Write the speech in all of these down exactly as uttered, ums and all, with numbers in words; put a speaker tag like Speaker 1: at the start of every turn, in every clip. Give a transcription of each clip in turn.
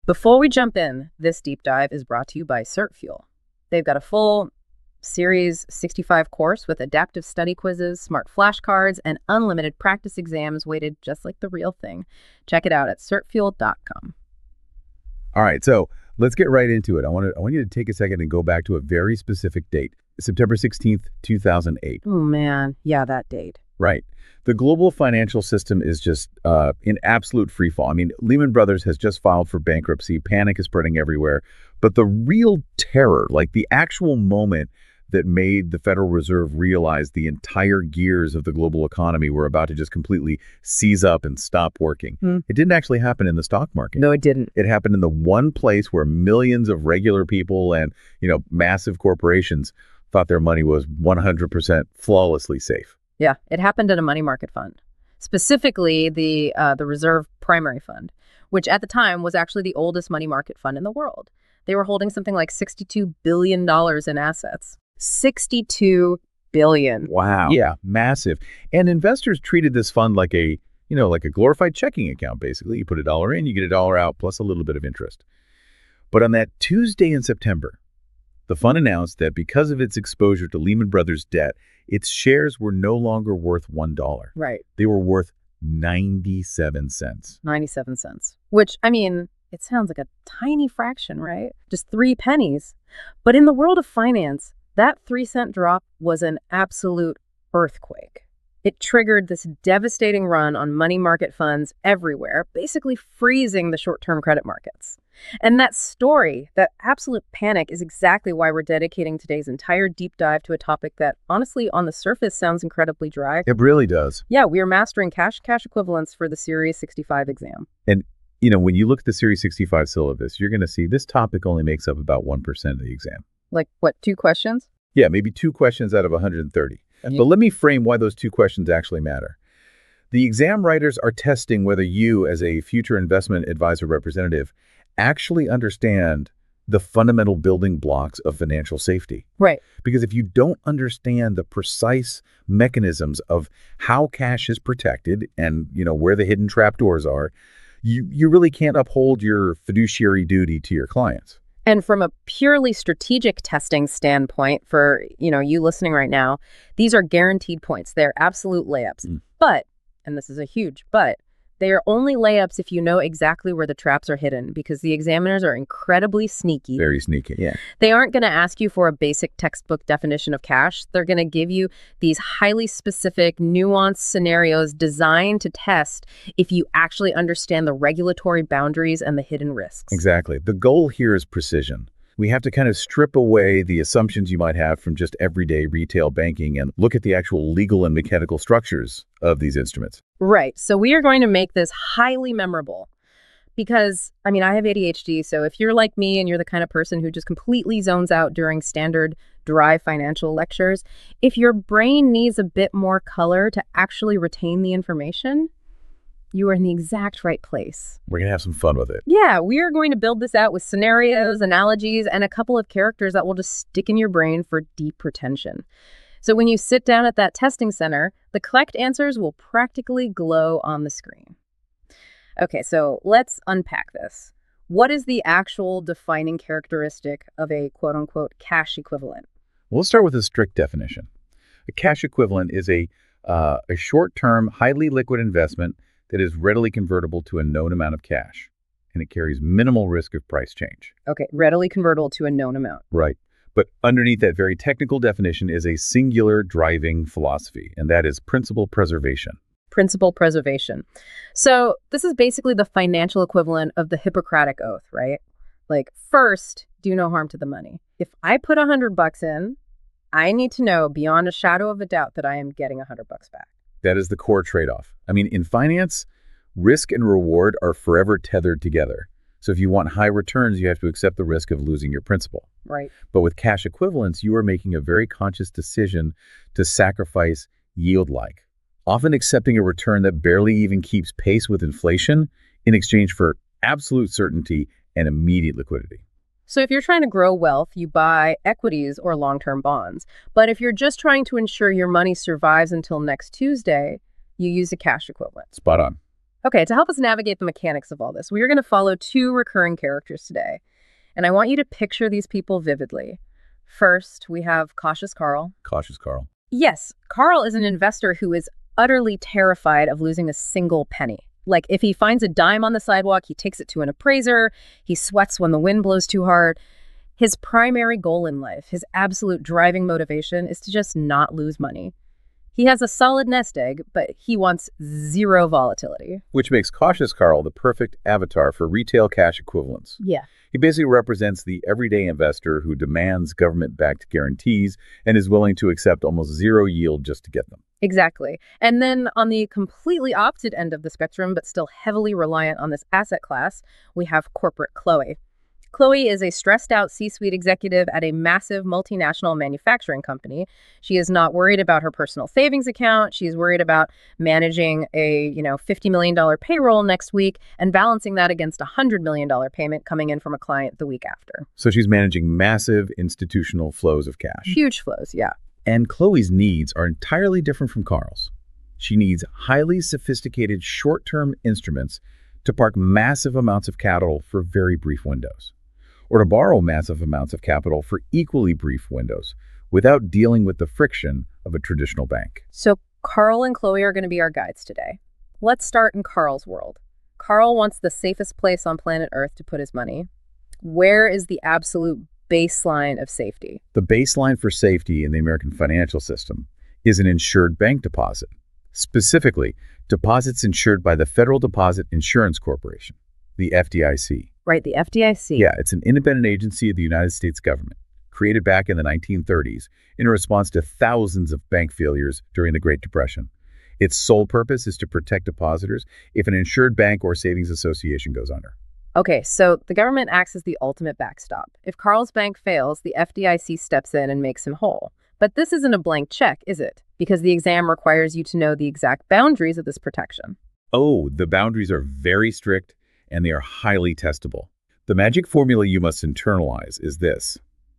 Speaker 1: Before we jump in, this deep dive is brought to you by CertFuel. They've got a full Series sixty-five course with adaptive study quizzes, smart flashcards, and unlimited practice exams weighted just like the real thing. Check it out at cert fuel dot com.
Speaker 2: All right, so let's get right into it. I want to I want you to take a second and go back to a very specific date, September sixteenth, two thousand eight.
Speaker 1: Oh, man. Yeah, that date.
Speaker 2: Right. The global financial system is just uh, in absolute free fall. I mean, Lehman Brothers has just filed for bankruptcy. Panic is spreading everywhere. But the real terror, like the actual moment that made the Federal Reserve realize the entire gears of the global economy were about to just completely seize up and stop working. Hmm. It didn't actually happen in the stock market.
Speaker 1: No, it didn't.
Speaker 2: It happened in the one place where millions of regular people and, you know, massive corporations thought their money was one hundred percent flawlessly safe.
Speaker 1: Yeah, it happened in a money market fund, specifically the uh, the Reserve Primary Fund, which at the time was actually the oldest money market fund in the world. They were holding something like sixty-two billion dollars in assets. sixty-two billion dollars.
Speaker 2: Wow. Yeah, massive. And investors treated this fund like a, you know, like a glorified checking account, basically. You put a dollar in, you get a dollar out, plus a little bit of interest. But on that Tuesday in September, the fund announced that because of its exposure to Lehman Brothers debt, its shares were no longer worth one dollar.
Speaker 1: Right.
Speaker 2: They were worth ninety-seven cents.
Speaker 1: ninety-seven cents. Which, I mean, it sounds like a tiny fraction, right? Just three pennies. But in the world of finance, that three cent drop was an absolute earthquake. It triggered this devastating run on money market funds everywhere, basically freezing the short-term credit markets. And that story, that absolute panic, is exactly why we're dedicating today's entire deep dive to a topic that, honestly, on the surface sounds incredibly dry.
Speaker 2: It really does.
Speaker 1: Yeah, we are mastering cash cash equivalents for the Series sixty-five exam.
Speaker 2: And, you know, when you look at the Series sixty-five syllabus, you're going to see this topic only makes up about one percent of the exam.
Speaker 1: Like, what, two questions?
Speaker 2: Yeah, maybe two questions out of one hundred thirty. Yeah. But let me frame why those two questions actually matter. The exam writers are testing whether you, as a future investment advisor representative, actually understand the fundamental building blocks of financial safety.
Speaker 1: Right.
Speaker 2: Because if you don't understand the precise mechanisms of how cash is protected and, you know, where the hidden trapdoors are, you, you really can't uphold your fiduciary duty to your clients.
Speaker 1: And from a purely strategic testing standpoint for, you know, you listening right now, these are guaranteed points. They're absolute layups. Mm. But, and this is a huge but, they are only layups if you know exactly where the traps are hidden, because the examiners are incredibly sneaky.
Speaker 2: Very sneaky, yeah.
Speaker 1: They aren't going to ask you for a basic textbook definition of cash. They're going to give you these highly specific, nuanced scenarios designed to test if you actually understand the regulatory boundaries and the hidden risks.
Speaker 2: Exactly. The goal here is precision. We have to kind of strip away the assumptions you might have from just everyday retail banking and look at the actual legal and mechanical structures of these instruments.
Speaker 1: Right. So we are going to make this highly memorable because, I mean, I have A D H D. So if you're like me and you're the kind of person who just completely zones out during standard dry financial lectures, if your brain needs a bit more color to actually retain the information, you are in the exact right place.
Speaker 2: We're going to have some fun with it.
Speaker 1: Yeah, we are going to build this out with scenarios, analogies, and a couple of characters that will just stick in your brain for deep retention. So when you sit down at that testing center, the correct answers will practically glow on the screen. Okay, so let's unpack this. What is the actual defining characteristic of a quote-unquote cash equivalent?
Speaker 2: Well, let's start with a strict definition. A cash equivalent is a, uh, a short-term, highly liquid investment that is readily convertible to a known amount of cash, and it carries minimal risk of price change.
Speaker 1: Okay, readily convertible to a known amount.
Speaker 2: Right. But underneath that very technical definition is a singular driving philosophy, and that is principal preservation.
Speaker 1: Principal preservation. So this is basically the financial equivalent of the Hippocratic Oath, right? Like, first, do no harm to the money. If I put a hundred bucks in, I need to know beyond a shadow of a doubt that I am getting a hundred bucks back.
Speaker 2: That is the core trade-off. I mean, in finance, risk and reward are forever tethered together. So if you want high returns, you have to accept the risk of losing your principal.
Speaker 1: Right.
Speaker 2: But with cash equivalents, you are making a very conscious decision to sacrifice yield-like, often accepting a return that barely even keeps pace with inflation in exchange for absolute certainty and immediate liquidity.
Speaker 1: So if you're trying to grow wealth, you buy equities or long-term bonds. But if you're just trying to ensure your money survives until next Tuesday, you use a cash equivalent.
Speaker 2: Spot on.
Speaker 1: Okay, to help us navigate the mechanics of all this, we are going to follow two recurring characters today. And I want you to picture these people vividly. First, we have Cautious Carl.
Speaker 2: Cautious Carl.
Speaker 1: Yes, Carl is an investor who is utterly terrified of losing a single penny. Like, if he finds a dime on the sidewalk, he takes it to an appraiser, he sweats when the wind blows too hard. His primary goal in life, his absolute driving motivation, is to just not lose money. He has a solid nest egg, but he wants zero volatility.
Speaker 2: Which makes Cautious Carl the perfect avatar for retail cash equivalents.
Speaker 1: Yeah.
Speaker 2: He basically represents the everyday investor who demands government-backed guarantees and is willing to accept almost zero yield just to get them.
Speaker 1: Exactly. And then on the completely opposite end of the spectrum, but still heavily reliant on this asset class, we have corporate Chloe. Chloe is a stressed-out C-suite executive at a massive multinational manufacturing company. She is not worried about her personal savings account. She's worried about managing a, you know, fifty million dollars payroll next week and balancing that against a one hundred million dollars payment coming in from a client the week after.
Speaker 2: So she's managing massive institutional flows of cash.
Speaker 1: Huge flows, yeah.
Speaker 2: And Chloe's needs are entirely different from Carl's. She needs highly sophisticated short-term instruments to park massive amounts of capital for very brief windows, or to borrow massive amounts of capital for equally brief windows without dealing with the friction of a traditional bank.
Speaker 1: So Carl and Chloe are going to be our guides today. Let's start in Carl's world. Carl wants the safest place on planet Earth to put his money. Where is the absolute baseline of safety?
Speaker 2: The baseline for safety in the American financial system is an insured bank deposit, specifically deposits insured by the Federal Deposit Insurance Corporation, the F D I C.
Speaker 1: Right, the F D I C.
Speaker 2: Yeah, it's an independent agency of the United States government, created back in the nineteen thirties in response to thousands of bank failures during the Great Depression. Its sole purpose is to protect depositors if an insured bank or savings association goes under.
Speaker 1: Okay, so the government acts as the ultimate backstop. If Carl's bank fails, the F D I C steps in and makes him whole. But this isn't a blank check, is it? Because the exam requires you to know the exact boundaries of this protection.
Speaker 2: Oh, the boundaries are very strict and they are highly testable. The magic formula you must internalize is this.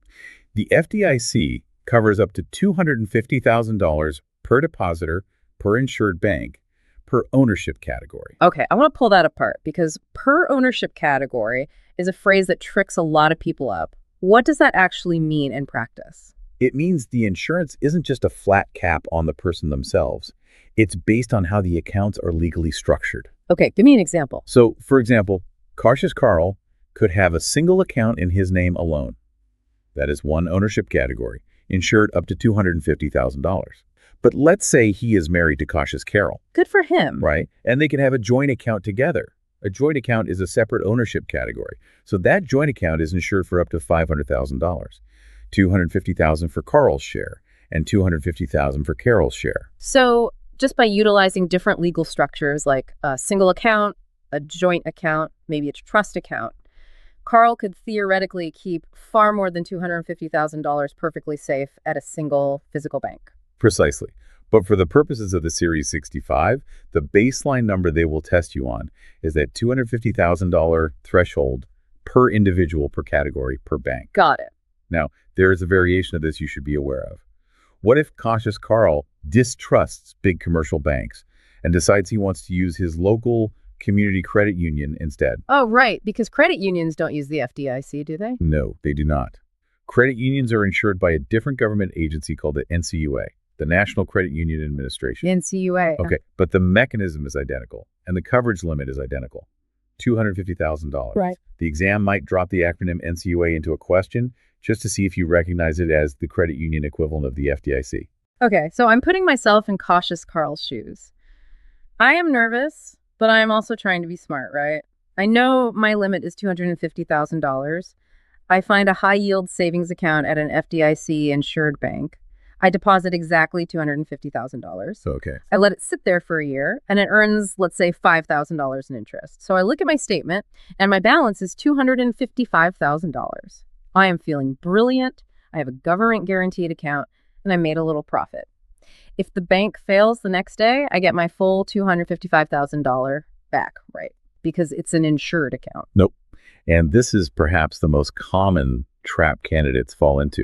Speaker 2: The F D I C covers up to two hundred fifty thousand dollars per depositor, per insured bank, per ownership category.
Speaker 1: Okay, I want to pull that apart because per ownership category is a phrase that tricks a lot of people up. What does that actually mean in practice?
Speaker 2: It means the insurance isn't just a flat cap on the person themselves. It's based on how the accounts are legally structured.
Speaker 1: Okay, give me an example.
Speaker 2: So, for example, Cautious Carl could have a single account in his name alone. That is one ownership category, insured up to two hundred fifty thousand dollars. But let's say he is married to Cautious Carol.
Speaker 1: Good for him.
Speaker 2: Right? And they can have a joint account together. A joint account is a separate ownership category. So that joint account is insured for up to five hundred thousand dollars. two hundred fifty thousand dollars for Carl's share and two hundred fifty thousand dollars for Carol's share.
Speaker 1: So just by utilizing different legal structures like a single account, a joint account, maybe a trust account, Carl could theoretically keep far more than two hundred fifty thousand dollars perfectly safe at a single physical bank.
Speaker 2: Precisely. But for the purposes of the Series sixty-five, the baseline number they will test you on is that two hundred fifty thousand dollars threshold per individual per category per bank.
Speaker 1: Got it.
Speaker 2: Now, there is a variation of this you should be aware of. What if Cautious Carl distrusts big commercial banks and decides he wants to use his local community credit union instead?
Speaker 1: Oh, right, because credit unions don't use the F D I C, do they?
Speaker 2: No, they do not. Credit unions are insured by a different government agency called the N C U A, the National Credit Union Administration.
Speaker 1: N C U A.
Speaker 2: Okay, but the mechanism is identical and the coverage limit is identical, two hundred fifty thousand dollars.
Speaker 1: Right.
Speaker 2: The exam might drop the acronym N C U A into a question just to see if you recognize it as the credit union equivalent of the F D I C.
Speaker 1: Okay, so I'm putting myself in Cautious Carl's shoes. I am nervous, but I am also trying to be smart, right? I know my limit is two hundred fifty thousand dollars. I find a high-yield savings account at an F D I C-insured bank. I deposit exactly two hundred fifty thousand dollars.
Speaker 2: Okay.
Speaker 1: I let it sit there for a year, and it earns, let's say, five thousand dollars in interest. So I look at my statement, and my balance is two hundred fifty-five thousand dollars. I am feeling brilliant. I have a government-guaranteed account, and I made a little profit. If the bank fails the next day, I get my full two hundred fifty-five thousand dollars back, right? Because it's an insured account.
Speaker 2: Nope. And this is perhaps the most common trap candidates fall into.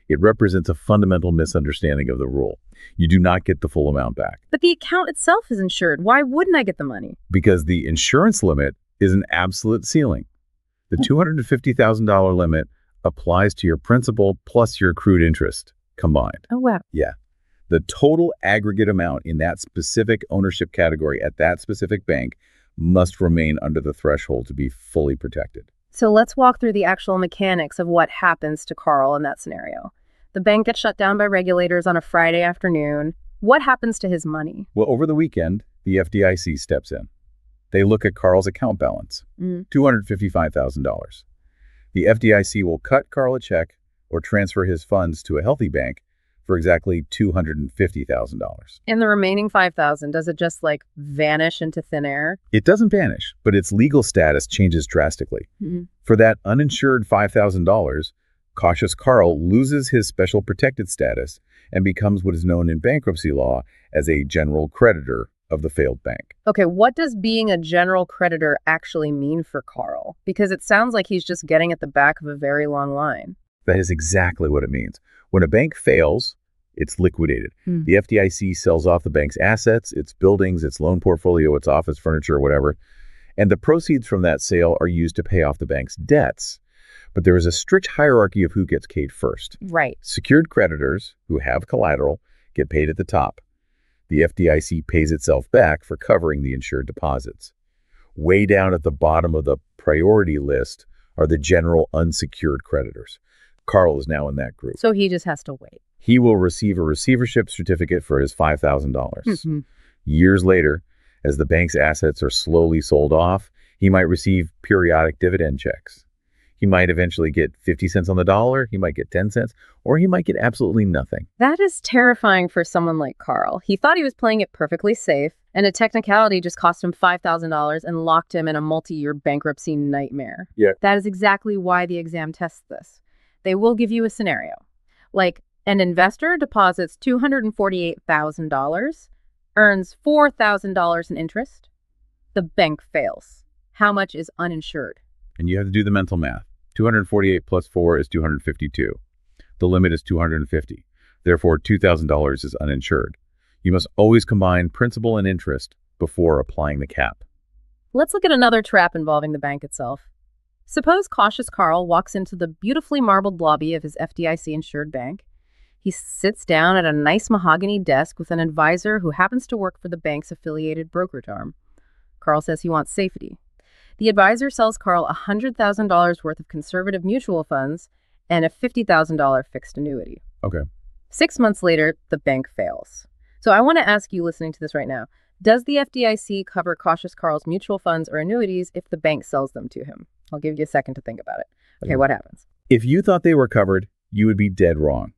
Speaker 2: It represents a fundamental misunderstanding of the rule. You do not get the full amount back.
Speaker 1: But the account itself is insured. Why wouldn't I get the money?
Speaker 2: Because the insurance limit is an absolute ceiling. The two hundred fifty thousand dollars limit applies to your principal plus your accrued interest combined.
Speaker 1: Oh, wow.
Speaker 2: Yeah. The total aggregate amount in that specific ownership category at that specific bank must remain under the threshold to be fully protected.
Speaker 1: So let's walk through the actual mechanics of what happens to Carl in that scenario. The bank gets shut down by regulators on a Friday afternoon. What happens to his money?
Speaker 2: Well, over the weekend, the F D I C steps in. They look at Carl's account balance,
Speaker 1: Mm.
Speaker 2: two hundred fifty-five thousand dollars. The F D I C will cut Carl a check or transfer his funds to a healthy bank for exactly two hundred fifty thousand dollars.
Speaker 1: And the remaining five thousand dollars, does it just like vanish into thin air?
Speaker 2: It doesn't vanish, but its legal status changes drastically.
Speaker 1: Mm-hmm.
Speaker 2: For that uninsured five thousand dollars, Cautious Carl loses his special protected status and becomes what is known in bankruptcy law as a general creditor of the failed bank.
Speaker 1: Okay, what does being a general creditor actually mean for Carl? Because it sounds like he's just getting at the back of a very long line.
Speaker 2: That is exactly what it means. When a bank fails, it's liquidated.
Speaker 1: Hmm.
Speaker 2: The F D I C sells off the bank's assets, its buildings, its loan portfolio, its office furniture, whatever, and the proceeds from that sale are used to pay off the bank's debts. But there is a strict hierarchy of who gets paid first.
Speaker 1: Right.
Speaker 2: Secured creditors who have collateral get paid at the top. The F D I C pays itself back for covering the insured deposits. Way down at the bottom of the priority list are the general unsecured creditors. Carl is now in that group.
Speaker 1: So he just has to wait.
Speaker 2: He will receive a receivership certificate for his five thousand dollars.
Speaker 1: Mm-hmm.
Speaker 2: Years later, as the bank's assets are slowly sold off, he might receive periodic dividend checks. He might eventually get fifty cents on the dollar, he might get ten cents, or he might get absolutely nothing.
Speaker 1: That is terrifying for someone like Carl. He thought he was playing it perfectly safe, and a technicality just cost him five thousand dollars and locked him in a multi-year bankruptcy nightmare.
Speaker 2: Yeah.
Speaker 1: That is exactly why the exam tests this. They will give you a scenario. Like, an investor deposits two hundred forty-eight thousand dollars, earns four thousand dollars in interest. The bank fails. How much is uninsured?
Speaker 2: And you have to do the mental math. two hundred forty-eight plus four is two hundred fifty-two. The limit is two hundred fifty. Therefore, two thousand dollars is uninsured. You must always combine principal and interest before applying the cap.
Speaker 1: Let's look at another trap involving the bank itself. Suppose Cautious Carl walks into the beautifully marbled lobby of his F D I C-insured bank. He sits down at a nice mahogany desk with an advisor who happens to work for the bank's affiliated brokerage arm. Carl says he wants safety. The advisor sells Carl one hundred thousand dollars worth of conservative mutual funds and a fifty thousand dollars fixed annuity.
Speaker 2: Okay.
Speaker 1: Six months later, the bank fails. So I want to ask you listening to this right now, does the F D I C cover Cautious Carl's mutual funds or annuities if the bank sells them to him? I'll give you a second to think about it. Okay, what happens?
Speaker 2: If you thought they were covered, you would be dead wrong.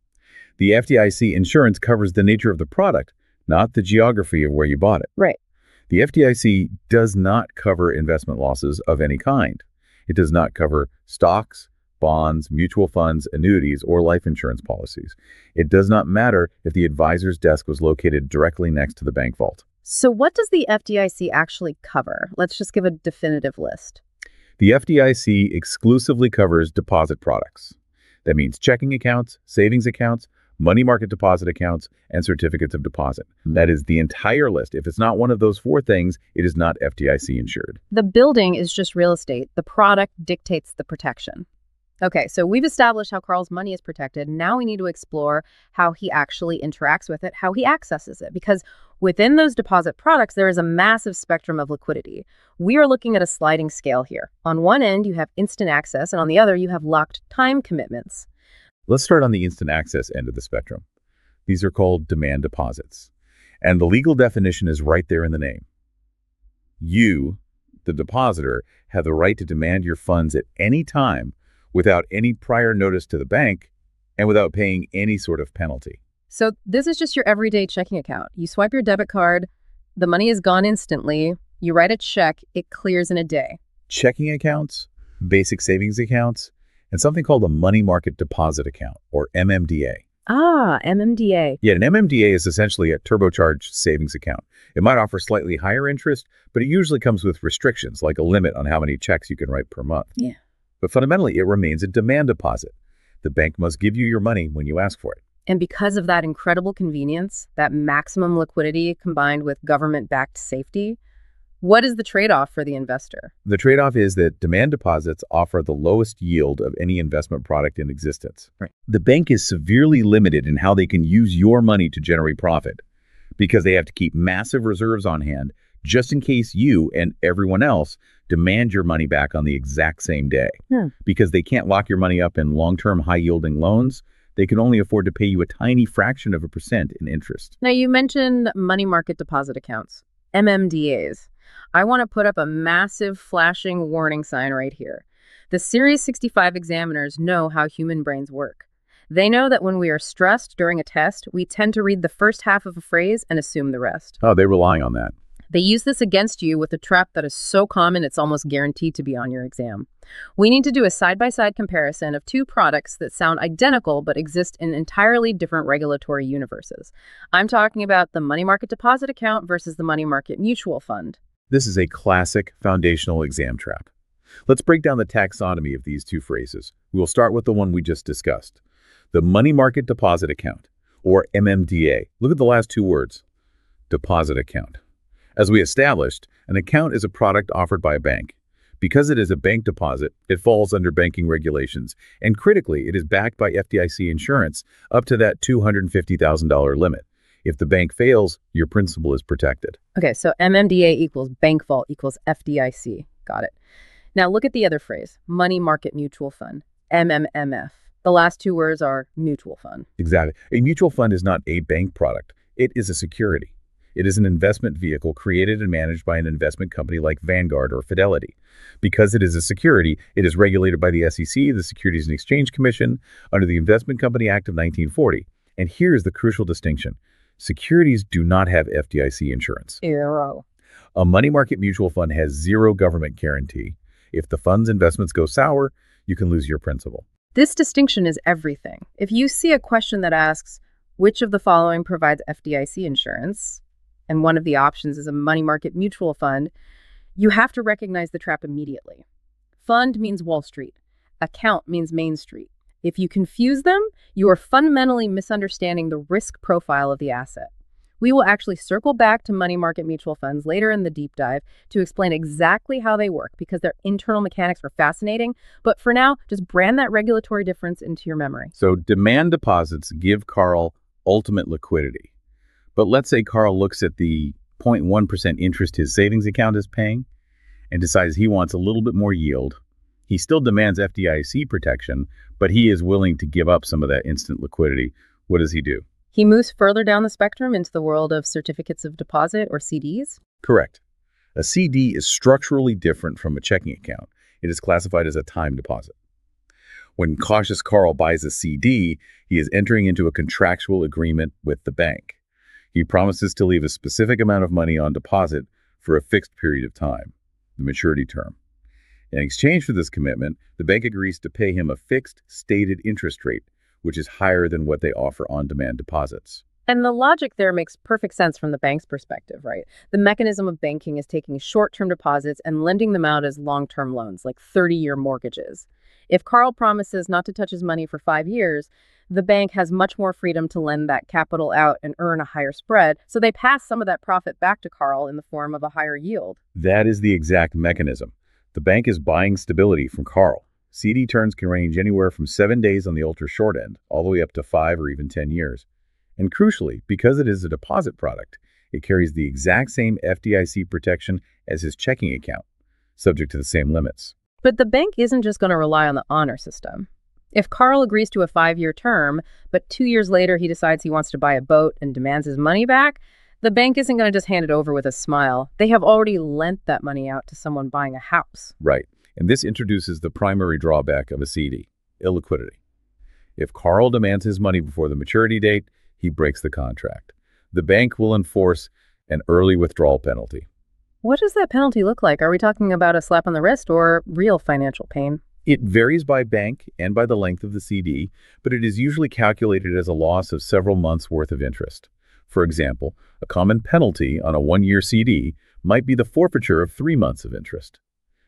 Speaker 2: The F D I C insurance covers the nature of the product, not the geography of where you bought it.
Speaker 1: Right.
Speaker 2: The F D I C does not cover investment losses of any kind. It does not cover stocks, bonds, mutual funds, annuities, or life insurance policies. It does not matter if the advisor's desk was located directly next to the bank vault.
Speaker 1: So what does the F D I C actually cover? Let's just give a definitive list.
Speaker 2: The F D I C exclusively covers deposit products. That means checking accounts, savings accounts, money market deposit accounts, and certificates of deposit. That is the entire list. If it's not one of those four things, it is not F D I C insured.
Speaker 1: The building is just real estate. The product dictates the protection. Okay, so we've established how Carl's money is protected. Now we need to explore how he actually interacts with it, how he accesses it, because within those deposit products, there is a massive spectrum of liquidity. We are looking at a sliding scale here. On one end, you have instant access, and on the other, you have locked time commitments.
Speaker 2: Let's start on the instant access end of the spectrum. These are called demand deposits. And the legal definition is right there in the name. You, the depositor, have the right to demand your funds at any time without any prior notice to the bank and without paying any sort of penalty.
Speaker 1: So this is just your everyday checking account. You swipe your debit card, the money is gone instantly, you write a check, it clears in a day.
Speaker 2: Checking accounts, basic savings accounts, and something called a money market deposit account, or M M D A.
Speaker 1: Ah, M M D A.
Speaker 2: Yeah, an M M D A is essentially a turbocharged savings account. It might offer slightly higher interest, but it usually comes with restrictions, like a limit on how many checks you can write per month.
Speaker 1: Yeah.
Speaker 2: But fundamentally, it remains a demand deposit. The bank must give you your money when you ask for it.
Speaker 1: And because of that incredible convenience, that maximum liquidity combined with government-backed safety, what is the trade-off for the investor?
Speaker 2: The trade-off is that demand deposits offer the lowest yield of any investment product in existence.
Speaker 1: Right.
Speaker 2: The bank is severely limited in how they can use your money to generate profit because they have to keep massive reserves on hand just in case you and everyone else demand your money back on the exact same day.
Speaker 1: Hmm.
Speaker 2: Because they can't lock your money up in long-term high-yielding loans, they can only afford to pay you a tiny fraction of a percent in interest.
Speaker 1: Now, you mentioned money market deposit accounts, M M D As. I want to put up a massive flashing warning sign right here. The Series sixty-five examiners know how human brains work. They know that when we are stressed during a test, we tend to read the first half of a phrase and assume the rest.
Speaker 2: Oh, they're relying on that.
Speaker 1: They use this against you with a trap that is so common it's almost guaranteed to be on your exam. We need to do a side-by-side comparison of two products that sound identical but exist in entirely different regulatory universes. I'm talking about the money market deposit account versus the money market mutual fund.
Speaker 2: This is a classic foundational exam trap. Let's break down the taxonomy of these two phrases. We'll start with the one we just discussed. The money market deposit account, or M M D A. Look at the last two words. Deposit account. As we established, an account is a product offered by a bank. Because it is a bank deposit, it falls under banking regulations, and critically, it is backed by F D I C insurance up to that two hundred fifty thousand dollars limit. If the bank fails, your principal is protected.
Speaker 1: Okay, so M M D A equals bank vault equals F D I C. Got it. Now look at the other phrase, money market mutual fund, M M M F. The last two words are mutual fund.
Speaker 2: Exactly. A mutual fund is not a bank product. It is a security. It is an investment vehicle created and managed by an investment company like Vanguard or Fidelity. Because it is a security, it is regulated by the S E C, the Securities and Exchange Commission, under the Investment Company Act of nineteen forty. And here's the crucial distinction. Securities do not have F D I C insurance.
Speaker 1: Zero.
Speaker 2: A money market mutual fund has zero government guarantee. If the fund's investments go sour, you can lose your principal.
Speaker 1: This distinction is everything. If you see a question that asks, which of the following provides F D I C insurance, and one of the options is a money market mutual fund, you have to recognize the trap immediately. Fund means Wall Street. Account means Main Street. If you confuse them, you are fundamentally misunderstanding the risk profile of the asset. We will actually circle back to money market mutual funds later in the deep dive to explain exactly how they work because their internal mechanics are fascinating. But for now, just brand that regulatory difference into your memory.
Speaker 2: So demand deposits give Carl ultimate liquidity. But let's say Carl looks at the zero point one percent interest his savings account is paying and decides he wants a little bit more yield. He still demands F D I C protection, but he is willing to give up some of that instant liquidity. What does he do?
Speaker 1: He moves further down the spectrum into the world of certificates of deposit or C Ds?
Speaker 2: Correct. A C D is structurally different from a checking account. It is classified as a time deposit. When cautious Carl buys a C D, he is entering into a contractual agreement with the bank. He promises to leave a specific amount of money on deposit for a fixed period of time, the maturity term. In exchange for this commitment, the bank agrees to pay him a fixed, stated interest rate, which is higher than what they offer on-demand deposits.
Speaker 1: And the logic there makes perfect sense from the bank's perspective, right? The mechanism of banking is taking short-term deposits and lending them out as long-term loans, like thirty-year mortgages. If Carl promises not to touch his money for five years, the bank has much more freedom to lend that capital out and earn a higher spread, so they pass some of that profit back to Carl in the form of a higher yield.
Speaker 2: That is the exact mechanism. The bank is buying stability from Carl. C D terms can range anywhere from seven days on the ultra short end, all the way up to five or even ten years. And crucially, because it is a deposit product, it carries the exact same F D I C protection as his checking account, subject to the same limits.
Speaker 1: But the bank isn't just going to rely on the honor system. If Carl agrees to a five-year term, but two years later he decides he wants to buy a boat and demands his money back, the bank isn't going to just hand it over with a smile. They have already lent that money out to someone buying a house.
Speaker 2: Right. And this introduces the primary drawback of a C D, illiquidity. If Carl demands his money before the maturity date, he breaks the contract. The bank will enforce an early withdrawal penalty.
Speaker 1: What does that penalty look like? Are we talking about a slap on the wrist or real financial pain?
Speaker 2: It varies by bank and by the length of the C D, but it is usually calculated as a loss of several months' worth of interest. For example, a common penalty on a one-year C D might be the forfeiture of three months of interest.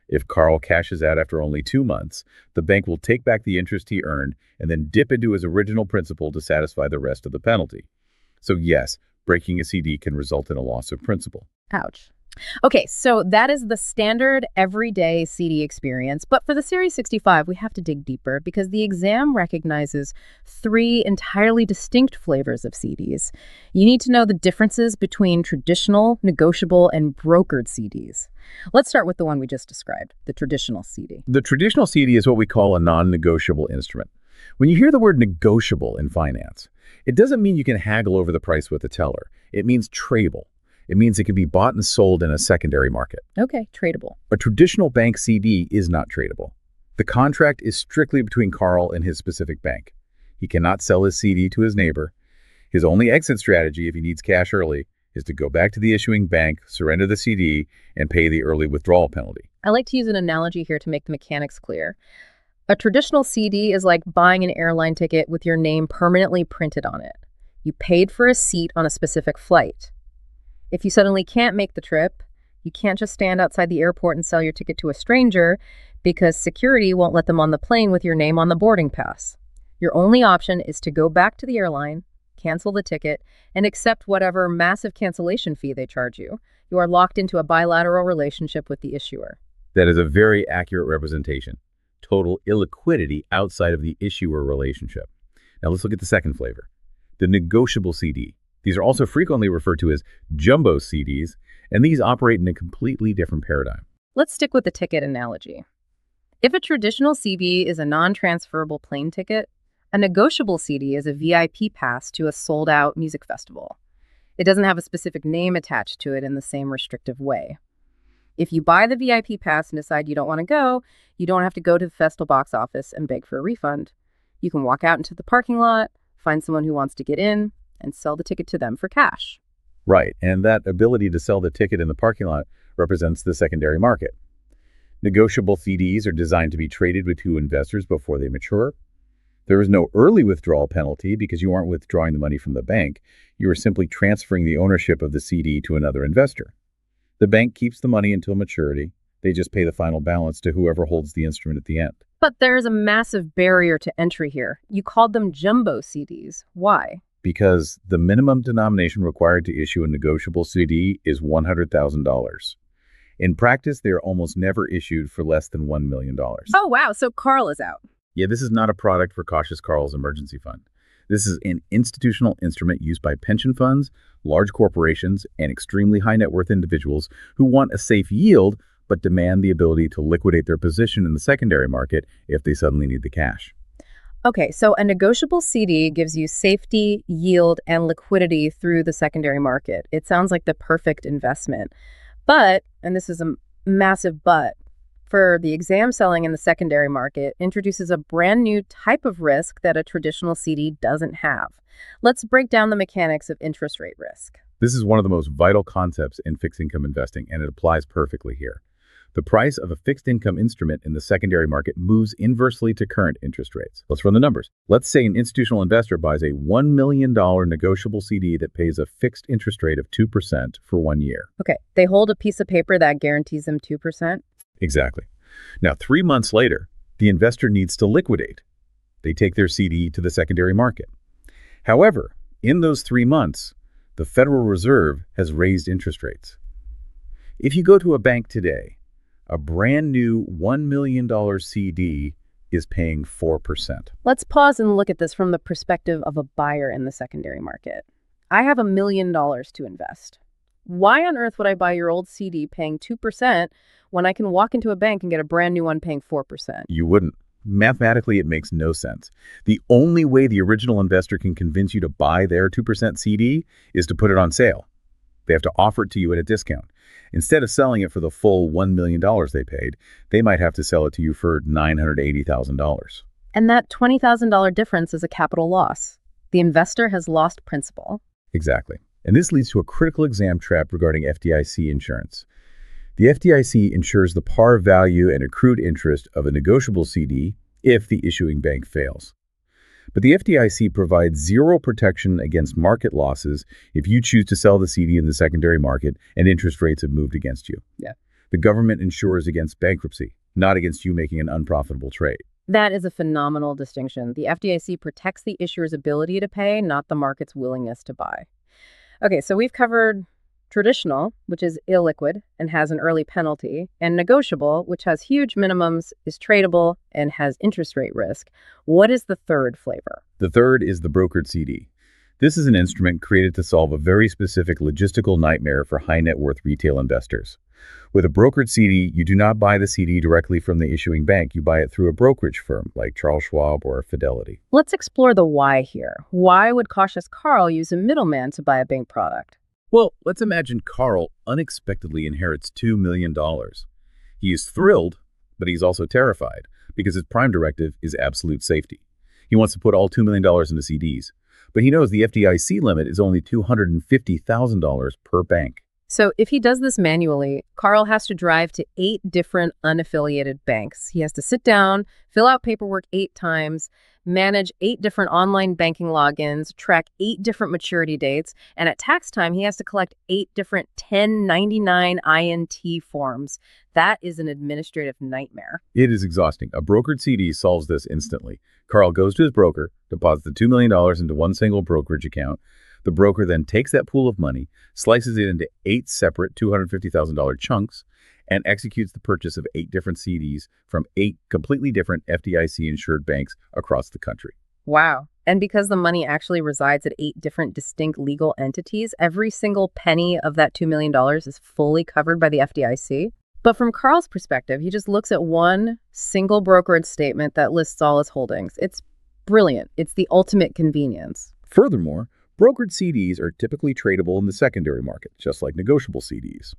Speaker 2: If Carl cashes out after only two months, the bank will take back the interest he earned and then dip into his original principal to satisfy the rest of the penalty. So yes, breaking a C D can result in a loss of principal.
Speaker 1: Ouch. Okay, so that is the standard everyday C D experience. But for the Series sixty-five, we have to dig deeper because the exam recognizes three entirely distinct flavors of C Ds. You need to know the differences between traditional, negotiable, and brokered C Ds. Let's start with the one we just described, the traditional C D.
Speaker 2: The traditional C D is what we call a non-negotiable instrument. When you hear the word negotiable in finance, it doesn't mean you can haggle over the price with the teller. It means tradable. It means it can be bought and sold in a secondary market.
Speaker 1: Okay, tradable.
Speaker 2: A traditional bank C D is not tradable. The contract is strictly between Carl and his specific bank. He cannot sell his C D to his neighbor. His only exit strategy, if he needs cash early, is to go back to the issuing bank, surrender the C D, and pay the early withdrawal penalty.
Speaker 1: I like to use an analogy here to make the mechanics clear. A traditional C D is like buying an airline ticket with your name permanently printed on it. You paid for a seat on a specific flight. If you suddenly can't make the trip, you can't just stand outside the airport and sell your ticket to a stranger because security won't let them on the plane with your name on the boarding pass. Your only option is to go back to the airline, cancel the ticket, and accept whatever massive cancellation fee they charge you. You are locked into a bilateral relationship with the issuer.
Speaker 2: That is a very accurate representation. Total illiquidity outside of the issuer relationship. Now let's look at the second flavor, the negotiable C D. These are also frequently referred to as jumbo C Ds, and these operate in a completely different paradigm.
Speaker 1: Let's stick with the ticket analogy. If a traditional C D is a non-transferable plane ticket, a negotiable C D is a V I P pass to a sold-out music festival. It doesn't have a specific name attached to it in the same restrictive way. If you buy the V I P pass and decide you don't want to go, you don't have to go to the festival box office and beg for a refund. You can walk out into the parking lot, find someone who wants to get in, and sell the ticket to them for cash.
Speaker 2: Right, and that ability to sell the ticket in the parking lot represents the secondary market. Negotiable C Ds are designed to be traded with two investors before they mature. There is no early withdrawal penalty because you aren't withdrawing the money from the bank. You are simply transferring the ownership of the C D to another investor. The bank keeps the money until maturity. They just pay the final balance to whoever holds the instrument at the end.
Speaker 1: But there is a massive barrier to entry here. You called them jumbo C Ds. Why?
Speaker 2: Because the minimum denomination required to issue a negotiable C D is one hundred thousand dollars. In practice, they are almost never issued for less than one million dollars.
Speaker 1: Oh, wow. So Carl is out.
Speaker 2: Yeah, this is not a product for Cautious Carl's emergency fund. This is an institutional instrument used by pension funds, large corporations, and extremely high net worth individuals who want a safe yield but demand the ability to liquidate their position in the secondary market if they suddenly need the cash.
Speaker 1: Okay, so a negotiable C D gives you safety, yield, and liquidity through the secondary market. It sounds like the perfect investment. But, and this is a massive but, for the exam selling in the secondary market introduces a brand new type of risk that a traditional C D doesn't have. Let's break down the mechanics of interest rate risk.
Speaker 2: This is one of the most vital concepts in fixed income investing, and it applies perfectly here. The price of a fixed income instrument in the secondary market moves inversely to current interest rates. Let's run the numbers. Let's say an institutional investor buys a one million dollars negotiable C D that pays a fixed interest rate of two percent for one year.
Speaker 1: Okay, they hold a piece of paper that guarantees them two percent?
Speaker 2: Exactly. Now, three months later, the investor needs to liquidate. They take their C D to the secondary market. However, in those three months, the Federal Reserve has raised interest rates. If you go to a bank today, a brand new one million dollars C D is paying four percent.
Speaker 1: Let's pause and look at this from the perspective of a buyer in the secondary market. I have a million dollars to invest. Why on earth would I buy your old C D paying two percent when I can walk into a bank and get a brand new one paying four percent?
Speaker 2: You wouldn't. Mathematically, it makes no sense. The only way the original investor can convince you to buy their two percent C D is to put it on sale. They have to offer it to you at a discount. Instead of selling it for the full one million dollars they paid, they might have to sell it to you for nine hundred eighty thousand dollars.
Speaker 1: And that twenty thousand dollars difference is a capital loss. The investor has lost principal.
Speaker 2: Exactly. And this leads to a critical exam trap regarding F D I C insurance. The F D I C insures the par value and accrued interest of a negotiable C D if the issuing bank fails. But the F D I C provides zero protection against market losses if you choose to sell the C D in the secondary market and interest rates have moved against you.
Speaker 1: Yeah.
Speaker 2: The government insures against bankruptcy, not against you making an unprofitable trade.
Speaker 1: That is a phenomenal distinction. The F D I C protects the issuer's ability to pay, not the market's willingness to buy. Okay, so we've covered traditional, which is illiquid and has an early penalty, and negotiable, which has huge minimums, is tradable, and has interest rate risk. What is the third flavor?
Speaker 2: The third is the brokered C D. This is an instrument created to solve a very specific logistical nightmare for high net worth retail investors. With a brokered C D, you do not buy the C D directly from the issuing bank. You buy it through a brokerage firm like Charles Schwab or Fidelity.
Speaker 1: Let's explore the why here. Why would cautious Carl use a middleman to buy a bank product?
Speaker 2: Well, let's imagine Carl unexpectedly inherits two million dollars. He is thrilled, but he's also terrified because his prime directive is absolute safety. He wants to put all two million dollars into C Ds, but he knows the F D I C limit is only two hundred fifty thousand dollars per bank.
Speaker 1: So if he does this manually, Carl has to drive to eight different unaffiliated banks. He has to sit down, fill out paperwork eight times, manage eight different online banking logins, track eight different maturity dates, and at tax time, he has to collect eight different ten ninety-nine I N T forms. That is an administrative nightmare.
Speaker 2: It is exhausting. A brokered C D solves this instantly. Carl goes to his broker, deposits the two million dollars into one single brokerage account. The broker then takes that pool of money, slices it into eight separate two hundred fifty thousand dollars chunks, and executes the purchase of eight different C Ds from eight completely different F D I C-insured banks across the country.
Speaker 1: Wow. And because the money actually resides at eight different distinct legal entities, every single penny of that two million dollars is fully covered by the F D I C. But from Carl's perspective, he just looks at one single brokerage statement that lists all his holdings. It's brilliant. It's the ultimate convenience.
Speaker 2: Furthermore, brokered C Ds are typically tradable in the secondary market, just like negotiable C Ds.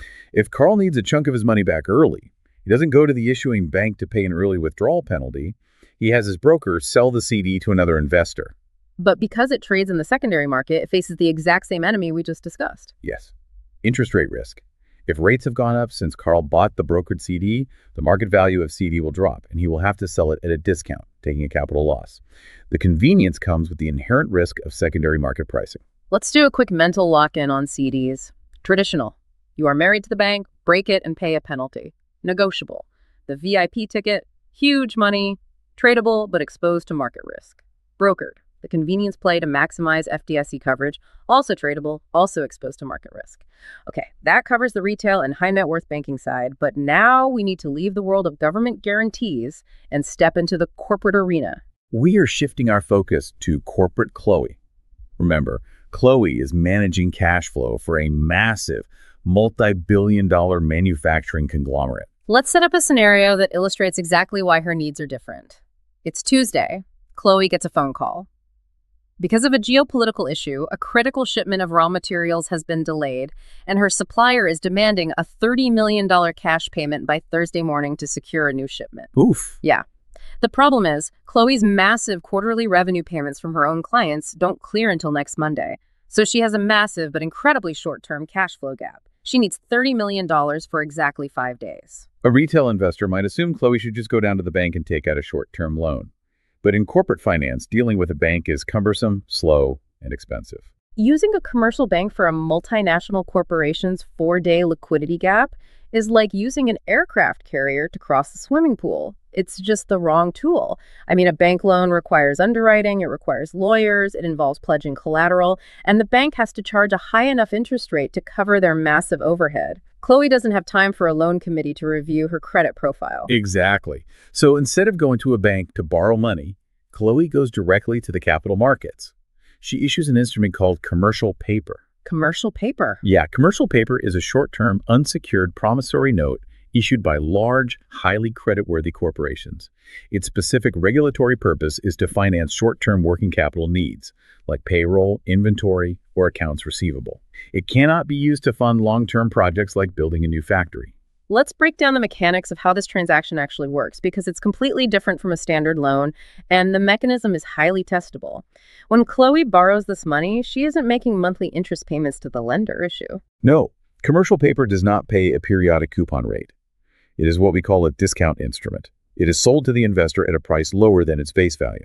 Speaker 2: If Carl needs a chunk of his money back early, he doesn't go to the issuing bank to pay an early withdrawal penalty. He has his broker sell the C D to another investor.
Speaker 1: But because it trades in the secondary market, it faces the exact same enemy we just discussed.
Speaker 2: Yes, interest rate risk. If rates have gone up since Carl bought the brokered C D, the market value of C D will drop, and he will have to sell it at a discount, taking a capital loss. The convenience comes with the inherent risk of secondary market pricing.
Speaker 1: Let's do a quick mental lock-in on C Ds. Traditional. You are married to the bank, break it, and pay a penalty. Negotiable. The V I P ticket, huge money, tradable but exposed to market risk. Brokered. The convenience play to maximize F D I C coverage, also tradable, also exposed to market risk. Okay, that covers the retail and high net worth banking side, but now we need to leave the world of government guarantees and step into the corporate arena.
Speaker 2: We are shifting our focus to corporate Chloe. Remember, Chloe is managing cash flow for a massive, multi-billion dollar manufacturing conglomerate.
Speaker 1: Let's set up a scenario that illustrates exactly why her needs are different. It's Tuesday. Chloe gets a phone call. Because of a geopolitical issue, a critical shipment of raw materials has been delayed, and her supplier is demanding a thirty million dollars cash payment by Thursday morning to secure a new shipment.
Speaker 2: Oof.
Speaker 1: Yeah. The problem is, Chloe's massive quarterly revenue payments from her own clients don't clear until next Monday, so she has a massive but incredibly short-term cash flow gap. She needs thirty million dollars for exactly five days.
Speaker 2: A retail investor might assume Chloe should just go down to the bank and take out a short-term loan. But in corporate finance, dealing with a bank is cumbersome, slow, and expensive.
Speaker 1: Using a commercial bank for a multinational corporation's four-day liquidity gap is like using an aircraft carrier to cross the swimming pool. It's just the wrong tool. I mean, a bank loan requires underwriting, it requires lawyers, it involves pledging collateral, and the bank has to charge a high enough interest rate to cover their massive overhead. Chloe doesn't have time for a loan committee to review her credit profile.
Speaker 2: Exactly. So instead of going to a bank to borrow money, Chloe goes directly to the capital markets. She issues an instrument called commercial paper.
Speaker 1: Commercial paper?
Speaker 2: Yeah, commercial paper is a short-term, unsecured promissory note issued by large, highly creditworthy corporations. Its specific regulatory purpose is to finance short-term working capital needs, like payroll, inventory, or accounts receivable. It cannot be used to fund long-term projects like building a new factory.
Speaker 1: Let's break down the mechanics of how this transaction actually works, because it's completely different from a standard loan, and the mechanism is highly testable. When Chloe borrows this money, she isn't making monthly interest payments to the lender, is she?
Speaker 2: No, commercial paper does not pay a periodic coupon rate. It is what we call a discount instrument. It is sold to the investor at a price lower than its face value.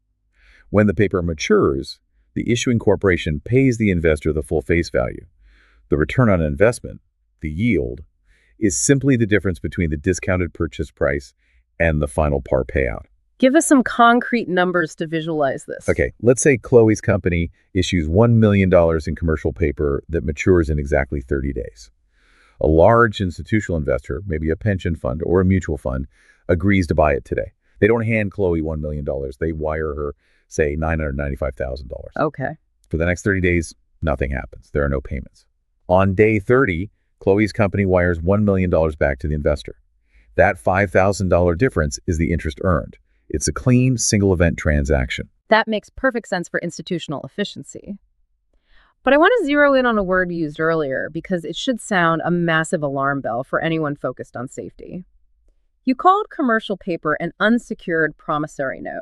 Speaker 2: When the paper matures, the issuing corporation pays the investor the full face value. The return on investment, the yield, is simply the difference between the discounted purchase price and the final par payout.
Speaker 1: Give us some concrete numbers to visualize this.
Speaker 2: Okay, let's say Chloe's company issues one million dollars in commercial paper that matures in exactly thirty days. A large institutional investor, maybe a pension fund or a mutual fund, agrees to buy it today. They don't hand Chloe one million dollars. They wire her, say, nine hundred ninety-five thousand dollars.
Speaker 1: Okay.
Speaker 2: For the next thirty days, nothing happens. There are no payments. On day thirty, Chloe's company wires one million dollars back to the investor. That five thousand dollars difference is the interest earned. It's a clean, single-event transaction.
Speaker 1: That makes perfect sense for institutional efficiency. But I want to zero in on a word used earlier because it should sound a massive alarm bell for anyone focused on safety. You called commercial paper an unsecured promissory note.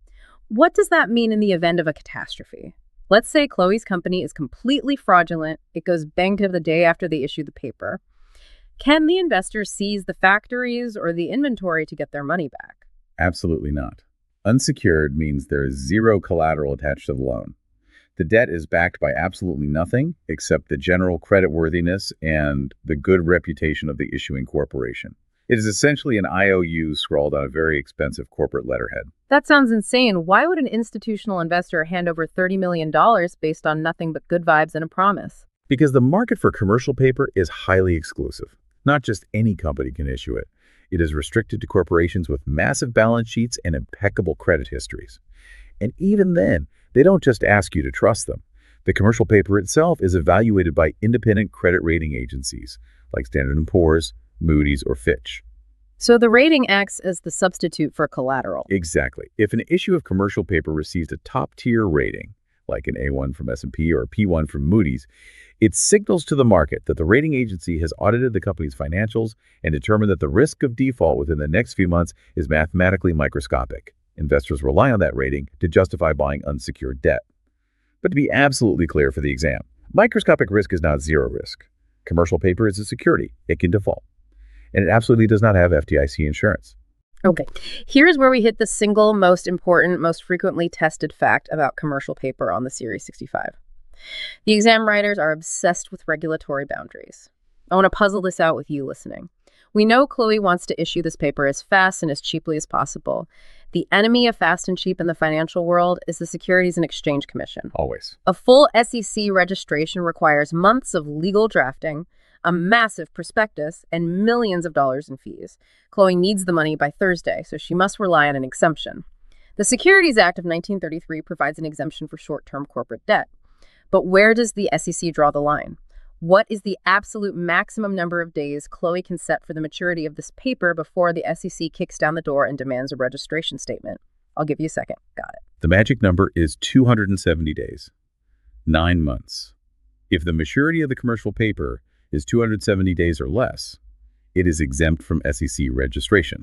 Speaker 1: What does that mean in the event of a catastrophe? Let's say Chloe's company is completely fraudulent. It goes bankrupt the day after they issue the paper. Can the investor seize the factories or the inventory to get their money back?
Speaker 2: Absolutely not. Unsecured means there is zero collateral attached to the loan. The debt is backed by absolutely nothing except the general creditworthiness and the good reputation of the issuing corporation. It is essentially an I O U scrawled on a very expensive corporate letterhead.
Speaker 1: That sounds insane. Why would an institutional investor hand over thirty million dollars based on nothing but good vibes and a promise?
Speaker 2: Because the market for commercial paper is highly exclusive. Not just any company can issue it. It is restricted to corporations with massive balance sheets and impeccable credit histories. And even then, they don't just ask you to trust them. The commercial paper itself is evaluated by independent credit rating agencies like Standard and Poor's, Moody's, or Fitch.
Speaker 1: So the rating acts as the substitute for collateral.
Speaker 2: Exactly. If an issue of commercial paper receives a top-tier rating, like an A one from S and P or a P one from Moody's, it signals to the market that the rating agency has audited the company's financials and determined that the risk of default within the next few months is mathematically microscopic. Investors rely on that rating to justify buying unsecured debt. But to be absolutely clear for the exam, microscopic risk is not zero risk. Commercial paper is a security. It can default. And it absolutely does not have F D I C insurance.
Speaker 1: Okay, here's where we hit the single most important, most frequently tested fact about commercial paper on the Series sixty-five. The exam writers are obsessed with regulatory boundaries. I want to puzzle this out with you listening. We know Chloe wants to issue this paper as fast and as cheaply as possible. The enemy of fast and cheap in the financial world is the Securities and Exchange Commission.
Speaker 2: Always.
Speaker 1: A full S E C registration requires months of legal drafting, a massive prospectus, and millions of dollars in fees. Chloe needs the money by Thursday, so she must rely on an exemption. The Securities Act of nineteen thirty-three provides an exemption for short-term corporate debt. But where does the S E C draw the line? What is the absolute maximum number of days Chloe can set for the maturity of this paper before the S E C kicks down the door and demands a registration statement? I'll give you a second. Got it.
Speaker 2: The magic number is two hundred seventy days, nine months. If the maturity of the commercial paper is two hundred seventy days or less, it is exempt from S E C registration.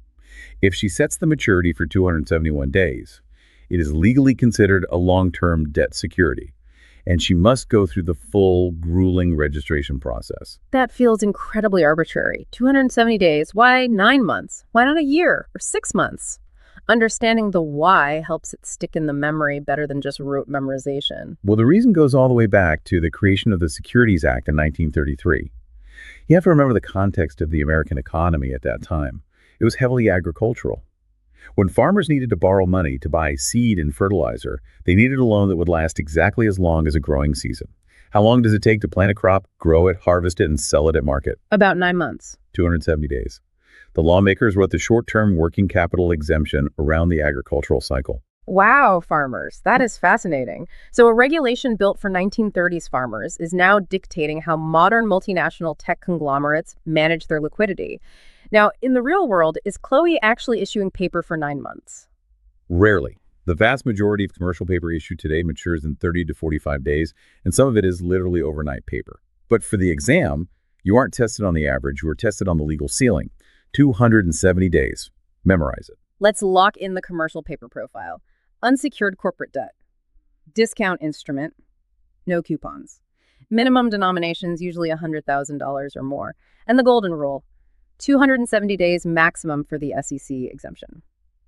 Speaker 2: If she sets the maturity for two hundred seventy-one days, it is legally considered a long-term debt security, and she must go through the full, grueling registration process.
Speaker 1: That feels incredibly arbitrary. two hundred seventy days. Why nine months? Why not a year or six months? Understanding the why helps it stick in the memory better than just rote memorization.
Speaker 2: Well, the reason goes all the way back to the creation of the Securities Act in nineteen thirty-three. You have to remember the context of the American economy at that time. It was heavily agricultural. When farmers needed to borrow money to buy seed and fertilizer, they needed a loan that would last exactly as long as a growing season. How long does it take to plant a crop, grow it, harvest it, and sell it at market?
Speaker 1: About nine months.
Speaker 2: two hundred seventy days. The lawmakers wrote the short-term working capital exemption around the agricultural cycle.
Speaker 1: Wow, farmers. That is fascinating. So a regulation built for nineteen thirties farmers is now dictating how modern multinational tech conglomerates manage their liquidity. Now, in the real world, is Chloe actually issuing paper for nine months?
Speaker 2: Rarely. The vast majority of commercial paper issued today matures in thirty to forty-five days, and some of it is literally overnight paper. But for the exam, you aren't tested on the average, you are tested on the legal ceiling. two hundred seventy days. Memorize it.
Speaker 1: Let's lock in the commercial paper profile. Unsecured corporate debt. Discount instrument. No coupons. Minimum denominations, usually one hundred thousand dollars or more. And the golden rule. two hundred seventy days maximum for the S E C exemption.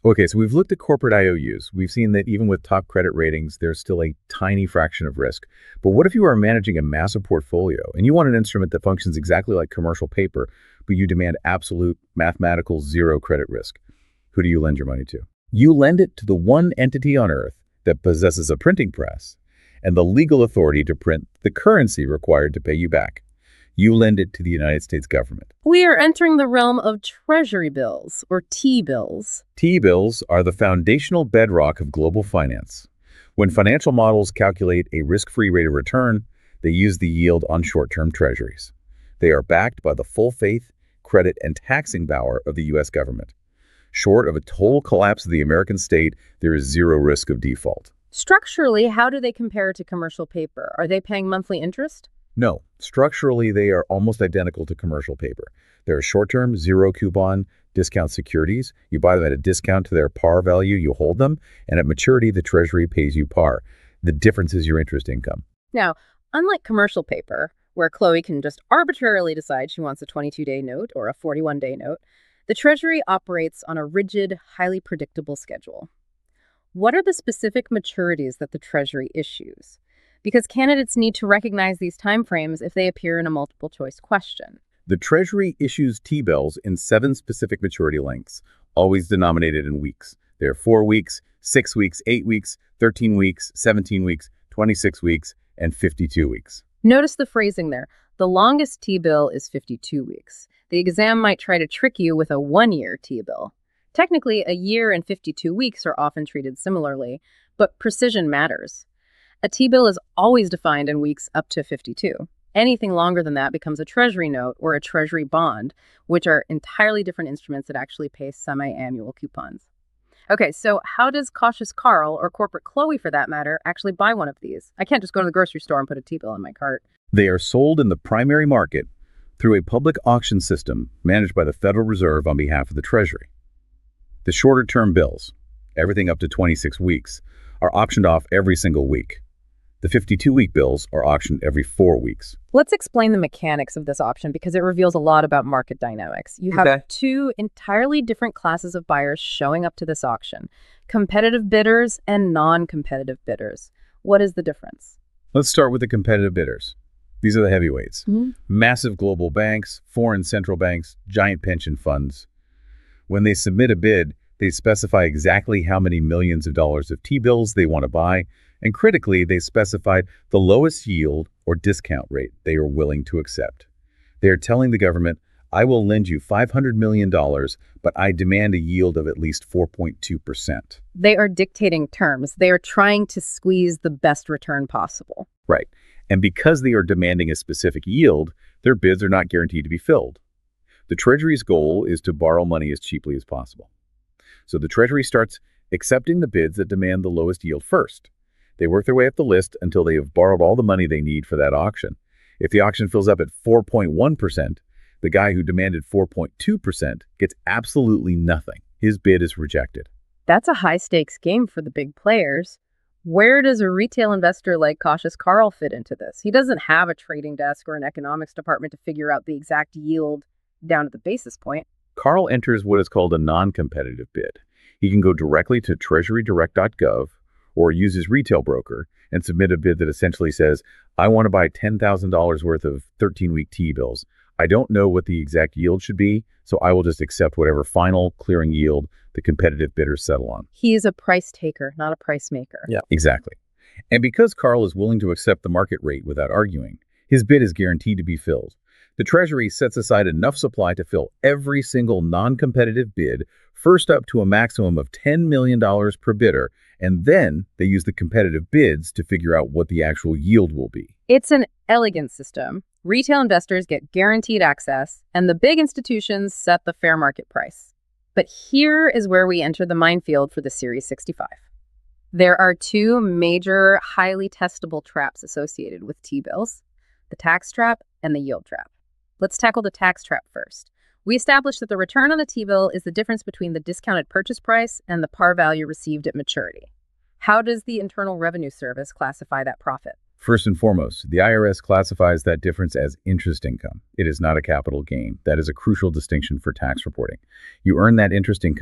Speaker 2: Okay, so we've looked at corporate I O Us. We've seen that even with top credit ratings, there's still a tiny fraction of risk. But what if you are managing a massive portfolio and you want an instrument that functions exactly like commercial paper, but you demand absolute mathematical zero credit risk? Who do you lend your money to? You lend it to the one entity on Earth that possesses a printing press and the legal authority to print the currency required to pay you back. You lend it to the United States government.
Speaker 1: We are entering the realm of treasury bills, or T-bills.
Speaker 2: T-bills are the foundational bedrock of global finance. When financial models calculate a risk-free rate of return, they use the yield on short-term treasuries. They are backed by the full faith, credit, and taxing power of the U S government. Short of a total collapse of the American state, there is zero risk of default.
Speaker 1: Structurally, how do they compare to commercial paper? Are they paying monthly interest?
Speaker 2: No, structurally, they are almost identical to commercial paper. They're short-term, zero-coupon, discount securities. You buy them at a discount to their par value, you hold them, and at maturity, the Treasury pays you par. The difference is your interest income.
Speaker 1: Now, unlike commercial paper, where Chloe can just arbitrarily decide she wants a twenty-two day note or a forty-one day note, the Treasury operates on a rigid, highly predictable schedule. What are the specific maturities that the Treasury issues? Because candidates need to recognize these timeframes if they appear in a multiple-choice question.
Speaker 2: The Treasury issues T-bills in seven specific maturity lengths, always denominated in weeks. They are four weeks, six weeks, eight weeks, thirteen weeks, seventeen weeks, twenty-six weeks, and fifty-two weeks.
Speaker 1: Notice the phrasing there. The longest T-bill is fifty-two weeks. The exam might try to trick you with a one-year T-bill. Technically, a year and fifty-two weeks are often treated similarly, but precision matters. A T-bill is always defined in weeks up to fifty-two. Anything longer than that becomes a Treasury note or a Treasury bond, which are entirely different instruments that actually pay semi-annual coupons. Okay, so how does Cautious Carl, or Corporate Chloe for that matter, actually buy one of these? I can't just go to the grocery store and put a T-bill in my cart.
Speaker 2: They are sold in the primary market through a public auction system managed by the Federal Reserve on behalf of the Treasury. The shorter-term bills, everything up to twenty-six weeks, are auctioned off every single week. The fifty-two week bills are auctioned every four weeks.
Speaker 1: Let's explain the mechanics of this option because it reveals a lot about market dynamics. You have
Speaker 2: Okay.
Speaker 1: two entirely different classes of buyers showing up to this auction: competitive bidders and non-competitive bidders. What is the difference?
Speaker 2: Let's start with the competitive bidders. These are the heavyweights.
Speaker 1: Mm-hmm.
Speaker 2: Massive global banks, foreign central banks, giant pension funds. When they submit a bid, they specify exactly how many millions of dollars of T-bills they want to buy, and critically, they specified the lowest yield or discount rate they are willing to accept. They are telling the government, I will lend you five hundred million dollars, but I demand a yield of at least four point two percent.
Speaker 1: They are dictating terms. They are trying to squeeze the best return possible.
Speaker 2: Right. And because they are demanding a specific yield, their bids are not guaranteed to be filled. The Treasury's goal is to borrow money as cheaply as possible. So the Treasury starts accepting the bids that demand the lowest yield first. They work their way up the list until they have borrowed all the money they need for that auction. If the auction fills up at four point one percent, the guy who demanded four point two percent gets absolutely nothing. His bid is rejected.
Speaker 1: That's a high-stakes game for the big players. Where does a retail investor like Cautious Carl fit into this? He doesn't have a trading desk or an economics department to figure out the exact yield down to the basis point.
Speaker 2: Carl enters what is called a non-competitive bid. He can go directly to treasury direct dot gov or use his retail broker and submit a bid that essentially says, I want to buy ten thousand dollars worth of thirteen week T-bills. I don't know what the exact yield should be, so I will just accept whatever final clearing yield the competitive bidders settle on.
Speaker 1: He is a price taker, not a price maker.
Speaker 2: Yeah, exactly. And because Carl is willing to accept the market rate without arguing, his bid is guaranteed to be filled. The Treasury sets aside enough supply to fill every single non-competitive bid, first up to a maximum of ten million dollars per bidder, and then they use the competitive bids to figure out what the actual yield will be.
Speaker 1: It's an elegant system. Retail investors get guaranteed access, and the big institutions set the fair market price. But here is where we enter the minefield for the Series sixty-five. There are two major, highly testable traps associated with T-bills: the tax trap and the yield trap. Let's tackle the tax trap first. We established that the return on a T-bill is the difference between the discounted purchase price and the par value received at maturity. How does the Internal Revenue Service classify that profit?
Speaker 2: First and foremost, the I R S classifies that difference as interest income. It is not a capital gain. That is a crucial distinction for tax reporting. You earn that interest income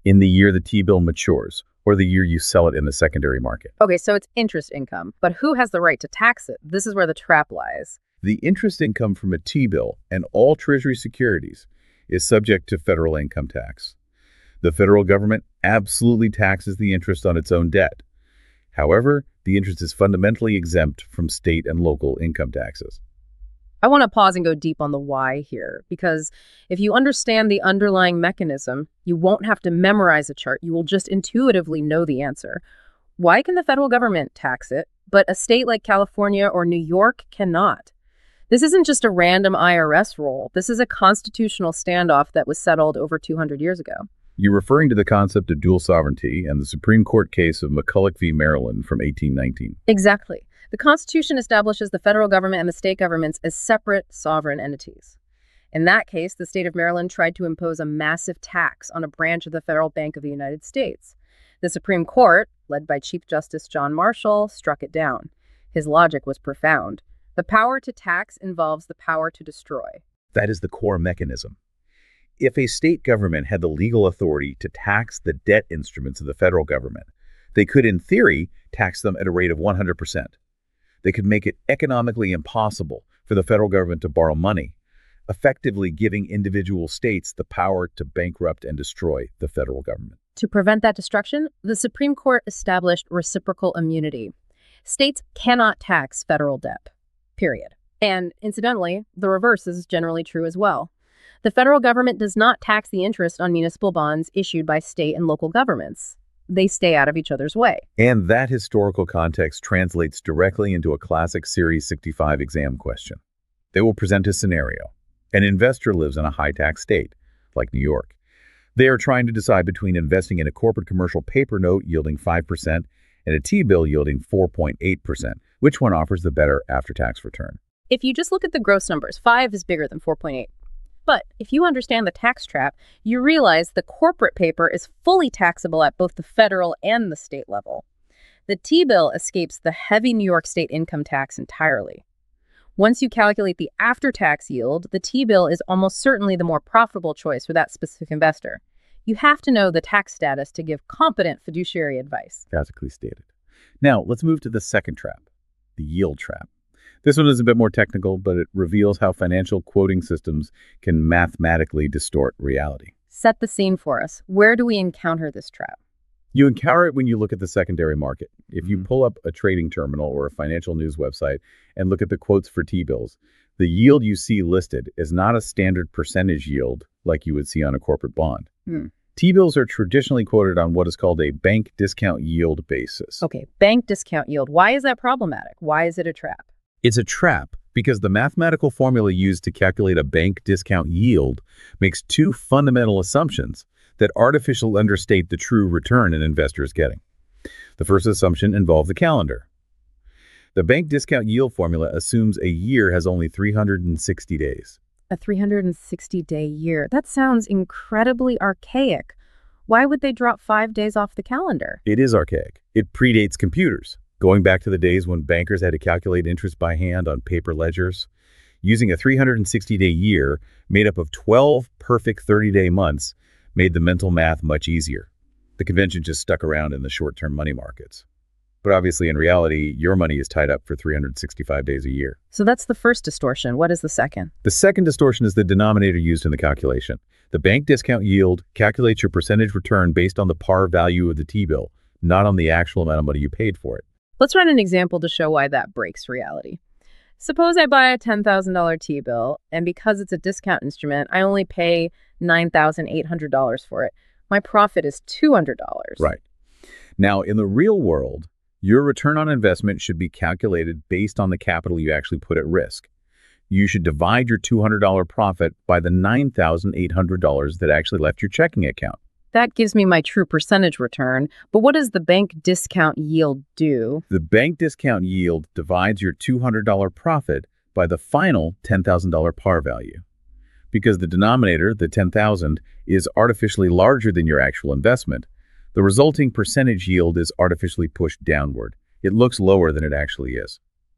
Speaker 2: in the year the T-bill matures or the year you sell it in the secondary market.
Speaker 1: Okay, so it's interest income, but who has the right to tax it? This is where the trap lies.
Speaker 2: The interest income from a T-bill and all Treasury securities is subject to federal income tax. The federal government absolutely taxes the interest on its own debt. However, the interest is fundamentally exempt from state and local income taxes.
Speaker 1: I want to pause and go deep on the why here, because if you understand the underlying mechanism, you won't have to memorize a chart. You will just intuitively know the answer. Why can the federal government tax it, but a state like California or New York cannot? This isn't just a random I R S rule. This is a constitutional standoff that was settled over two hundred years ago.
Speaker 2: You're referring to the concept of dual sovereignty and the Supreme Court case of McCulloch v. Maryland from eighteen nineteen.
Speaker 1: Exactly. The Constitution establishes the federal government and the state governments as separate sovereign entities. In that case, the state of Maryland tried to impose a massive tax on a branch of the Federal Bank of the United States. The Supreme Court, led by Chief Justice John Marshall, struck it down. His logic was profound. The power to tax involves the power to destroy.
Speaker 2: That is the core mechanism. If a state government had the legal authority to tax the debt instruments of the federal government, they could, in theory, tax them at a rate of one hundred percent. They could make it economically impossible for the federal government to borrow money, effectively giving individual states the power to bankrupt and destroy the federal government.
Speaker 1: To prevent that destruction, the Supreme Court established reciprocal immunity. States cannot tax federal debt, period. And incidentally, the reverse is generally true as well. The federal government does not tax the interest on municipal bonds issued by state and local governments. They stay out of each other's way.
Speaker 2: And that historical context translates directly into a classic Series sixty-five exam question. They will present a scenario. An investor lives in a high-tax state, like New York. They are trying to decide between investing in a corporate commercial paper note yielding five percent and a T-bill yielding four point eight percent. Which one offers the better after-tax return?
Speaker 1: If you just look at the gross numbers, five is bigger than four point eight. But if you understand the tax trap, you realize the corporate paper is fully taxable at both the federal and the state level. The T-bill escapes the heavy New York state income tax entirely. Once you calculate the after-tax yield, the T-bill is almost certainly the more profitable choice for that specific investor. You have to know the tax status to give competent fiduciary advice.
Speaker 2: Classically stated. Now, let's move to the second trap, the yield trap. This one is a bit more technical, but it reveals how financial quoting systems can mathematically distort reality.
Speaker 1: Set the scene for us. Where do we encounter this trap?
Speaker 2: You encounter it when you look at the secondary market. If you
Speaker 1: Mm-hmm.
Speaker 2: pull up a trading terminal or a financial news website and look at the quotes for T-bills, the yield you see listed is not a standard percentage yield like you would see on a corporate bond.
Speaker 1: Hmm.
Speaker 2: T-bills are traditionally quoted on what is called a bank discount yield basis.
Speaker 1: Okay, bank discount yield. Why is that problematic? Why is it a trap?
Speaker 2: It's a trap because the mathematical formula used to calculate a bank discount yield makes two fundamental assumptions that artificially understate the true return an investor is getting. The first assumption involves the calendar. The bank discount yield formula assumes a year has only three hundred sixty days.
Speaker 1: A three hundred sixty day year. That sounds incredibly archaic. Why would they drop five days off the calendar?
Speaker 2: It is archaic. It predates computers, going back to the days when bankers had to calculate interest by hand on paper ledgers. Using a three hundred sixty day year made up of twelve perfect thirty day months made the mental math much easier. The convention just stuck around in the short-term money markets. But obviously, in reality, your money is tied up for three hundred sixty-five days a year.
Speaker 1: So that's the first distortion. What is the second?
Speaker 2: The second distortion is the denominator used in the calculation. The bank discount yield calculates your percentage return based on the par value of the T-bill, not on the actual amount of money you paid for it.
Speaker 1: Let's run an example to show why that breaks reality. Suppose I buy a ten thousand dollar T-bill, and because it's a discount instrument, I only pay nine thousand eight hundred dollars for it. My profit is two hundred dollars.
Speaker 2: Right. Now, in the real world, your return on investment should be calculated based on the capital you actually put at risk. You should divide your two hundred dollar profit by the nine thousand eight hundred dollars that actually left your checking account.
Speaker 1: That gives me my true percentage return, but what does the bank discount yield do?
Speaker 2: The bank discount yield divides your two hundred dollar profit by the final ten thousand dollar par value. Because the denominator, the ten thousand, is artificially larger than your actual investment, the resulting percentage yield is artificially pushed downward. It looks lower than it actually is.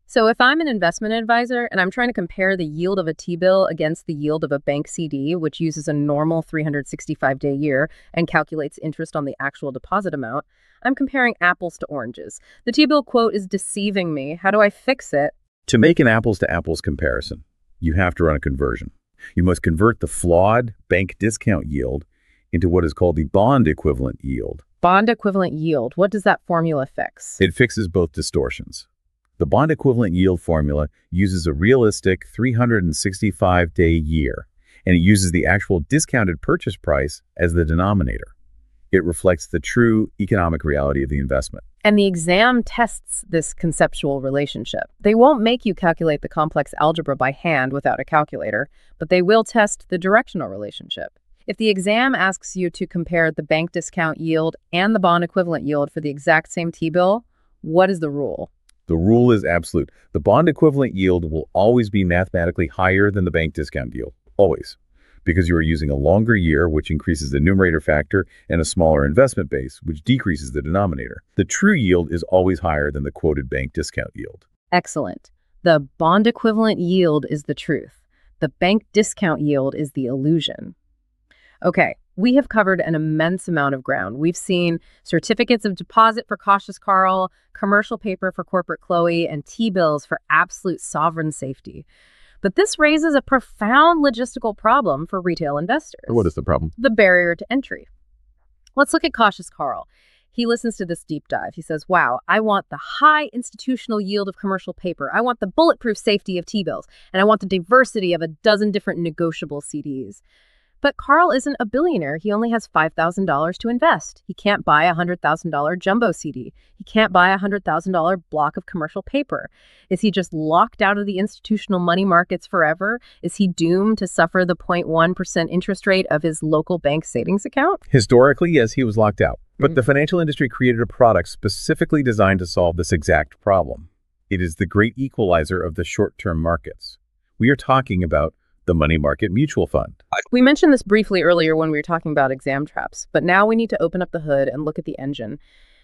Speaker 1: So if I'm an investment advisor and I'm trying to compare the yield of a T-bill against the yield of a bank C D, which uses a normal three hundred sixty-five day year and calculates interest on the actual deposit amount, I'm comparing apples to oranges. The T-bill quote is deceiving me. How do I fix it?
Speaker 2: To make an apples-to-apples comparison, you have to run a conversion. You must convert the flawed bank discount yield into what is called the bond equivalent yield.
Speaker 1: Bond equivalent yield. What does that formula fix?
Speaker 2: It fixes both distortions. The bond equivalent yield formula uses a realistic three hundred sixty-five day year, and it uses the actual discounted purchase price as the denominator. It reflects the true economic reality of the investment.
Speaker 1: And the exam tests this conceptual relationship. They won't make you calculate the complex algebra by hand without a calculator, but they will test the directional relationship. If the exam asks you to compare the bank discount yield and the bond equivalent yield for the exact same T-bill, what is the rule?
Speaker 2: The rule is absolute. The bond equivalent yield will always be mathematically higher than the bank discount yield. Always. Because you are using a longer year, which increases the numerator factor, and a smaller investment base, which decreases the denominator. The true yield is always higher than the quoted bank discount yield.
Speaker 1: Excellent. The bond equivalent yield is the truth. The bank discount yield is the illusion. Okay, we have covered an immense amount of ground. We've seen certificates of deposit for Cautious Carl, commercial paper for Corporate Chloe, and T-bills for absolute sovereign safety. But this raises a profound logistical problem for retail investors.
Speaker 2: What is the problem?
Speaker 1: The barrier to entry. Let's look at Cautious Carl. He listens to this deep dive. He says, wow, I want the high institutional yield of commercial paper. I want the bulletproof safety of T-bills. And I want the diversity of a dozen different negotiable C Ds. But Carl isn't a billionaire. He only has five thousand dollars to invest. He can't buy a one hundred thousand dollar jumbo C D. He can't buy a one hundred thousand dollar block of commercial paper. Is he just locked out of the institutional money markets forever? Is he doomed to suffer the zero point one percent interest rate of his local bank savings account?
Speaker 2: Historically, yes, he was locked out. But
Speaker 1: Mm.
Speaker 2: the financial industry created a product specifically designed to solve this exact problem. It is the great equalizer of the short-term markets. We are talking about the money market mutual fund.
Speaker 1: We mentioned this briefly earlier when we were talking about exam traps, but now we need to open up the hood and look at the engine.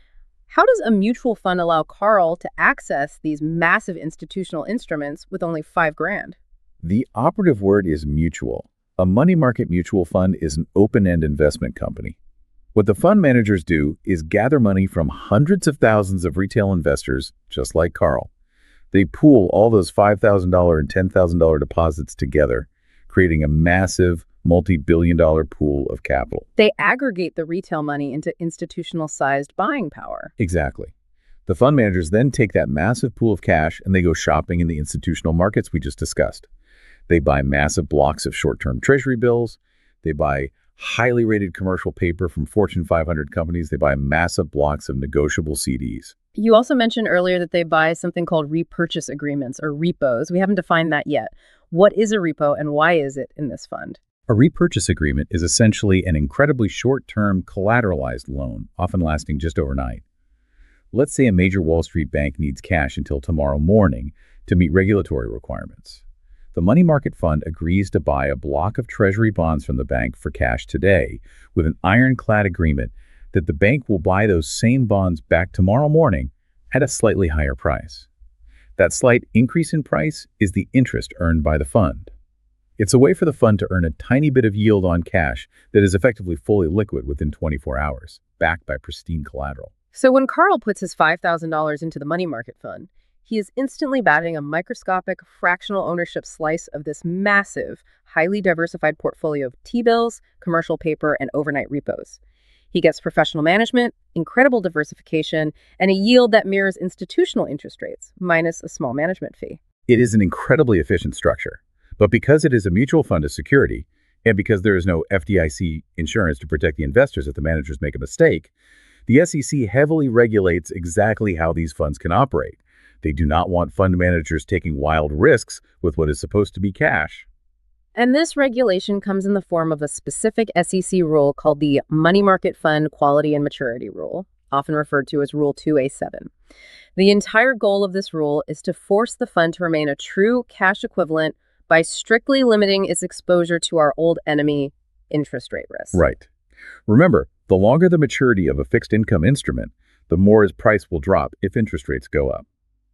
Speaker 1: How does a mutual fund allow Carl to access these massive institutional instruments with only five grand?
Speaker 2: The operative word is mutual. A money market mutual fund is an open-end investment company. What the fund managers do is gather money from hundreds of thousands of retail investors, just like Carl. They pool all those five thousand dollar and ten thousand dollar deposits together, creating a massive multi-billion dollar pool of capital.
Speaker 1: They aggregate the retail money into institutional-sized buying power.
Speaker 2: Exactly. The fund managers then take that massive pool of cash and they go shopping in the institutional markets we just discussed. They buy massive blocks of short-term treasury bills. They buy highly rated commercial paper from Fortune five hundred companies. They buy massive blocks of negotiable C Ds.
Speaker 1: You also mentioned earlier that they buy something called repurchase agreements or repos. We haven't defined that yet. What is a repo and why is it in this fund?
Speaker 2: A repurchase agreement is essentially an incredibly short-term collateralized loan, often lasting just overnight. Let's say a major Wall Street bank needs cash until tomorrow morning to meet regulatory requirements. The money market fund agrees to buy a block of treasury bonds from the bank for cash today with an ironclad agreement that the bank will buy those same bonds back tomorrow morning at a slightly higher price. That slight increase in price is the interest earned by the fund. It's a way for the fund to earn a tiny bit of yield on cash that is effectively fully liquid within twenty-four hours, backed by pristine collateral.
Speaker 1: So when Carl puts his five thousand dollars into the money market fund, he is instantly batting a microscopic fractional ownership slice of this massive, highly diversified portfolio of T-bills, commercial paper, and overnight repos. He gets professional management, incredible diversification, and a yield that mirrors institutional interest rates, minus a small management fee.
Speaker 2: It is an incredibly efficient structure, but because it is a mutual fund of security, and because there is no F D I C insurance to protect the investors if the managers make a mistake, the S E C heavily regulates exactly how these funds can operate. They do not want fund managers taking wild risks with what is supposed to be cash.
Speaker 1: And this regulation comes in the form of a specific S E C rule called the Money Market Fund Quality and Maturity Rule, often referred to as Rule two A seven. The entire goal of this rule is to force the fund to remain a true cash equivalent by strictly limiting its exposure to our old enemy, interest rate risk.
Speaker 2: Right. Remember, the longer the maturity of a fixed income instrument, the more its price will drop if interest rates go up.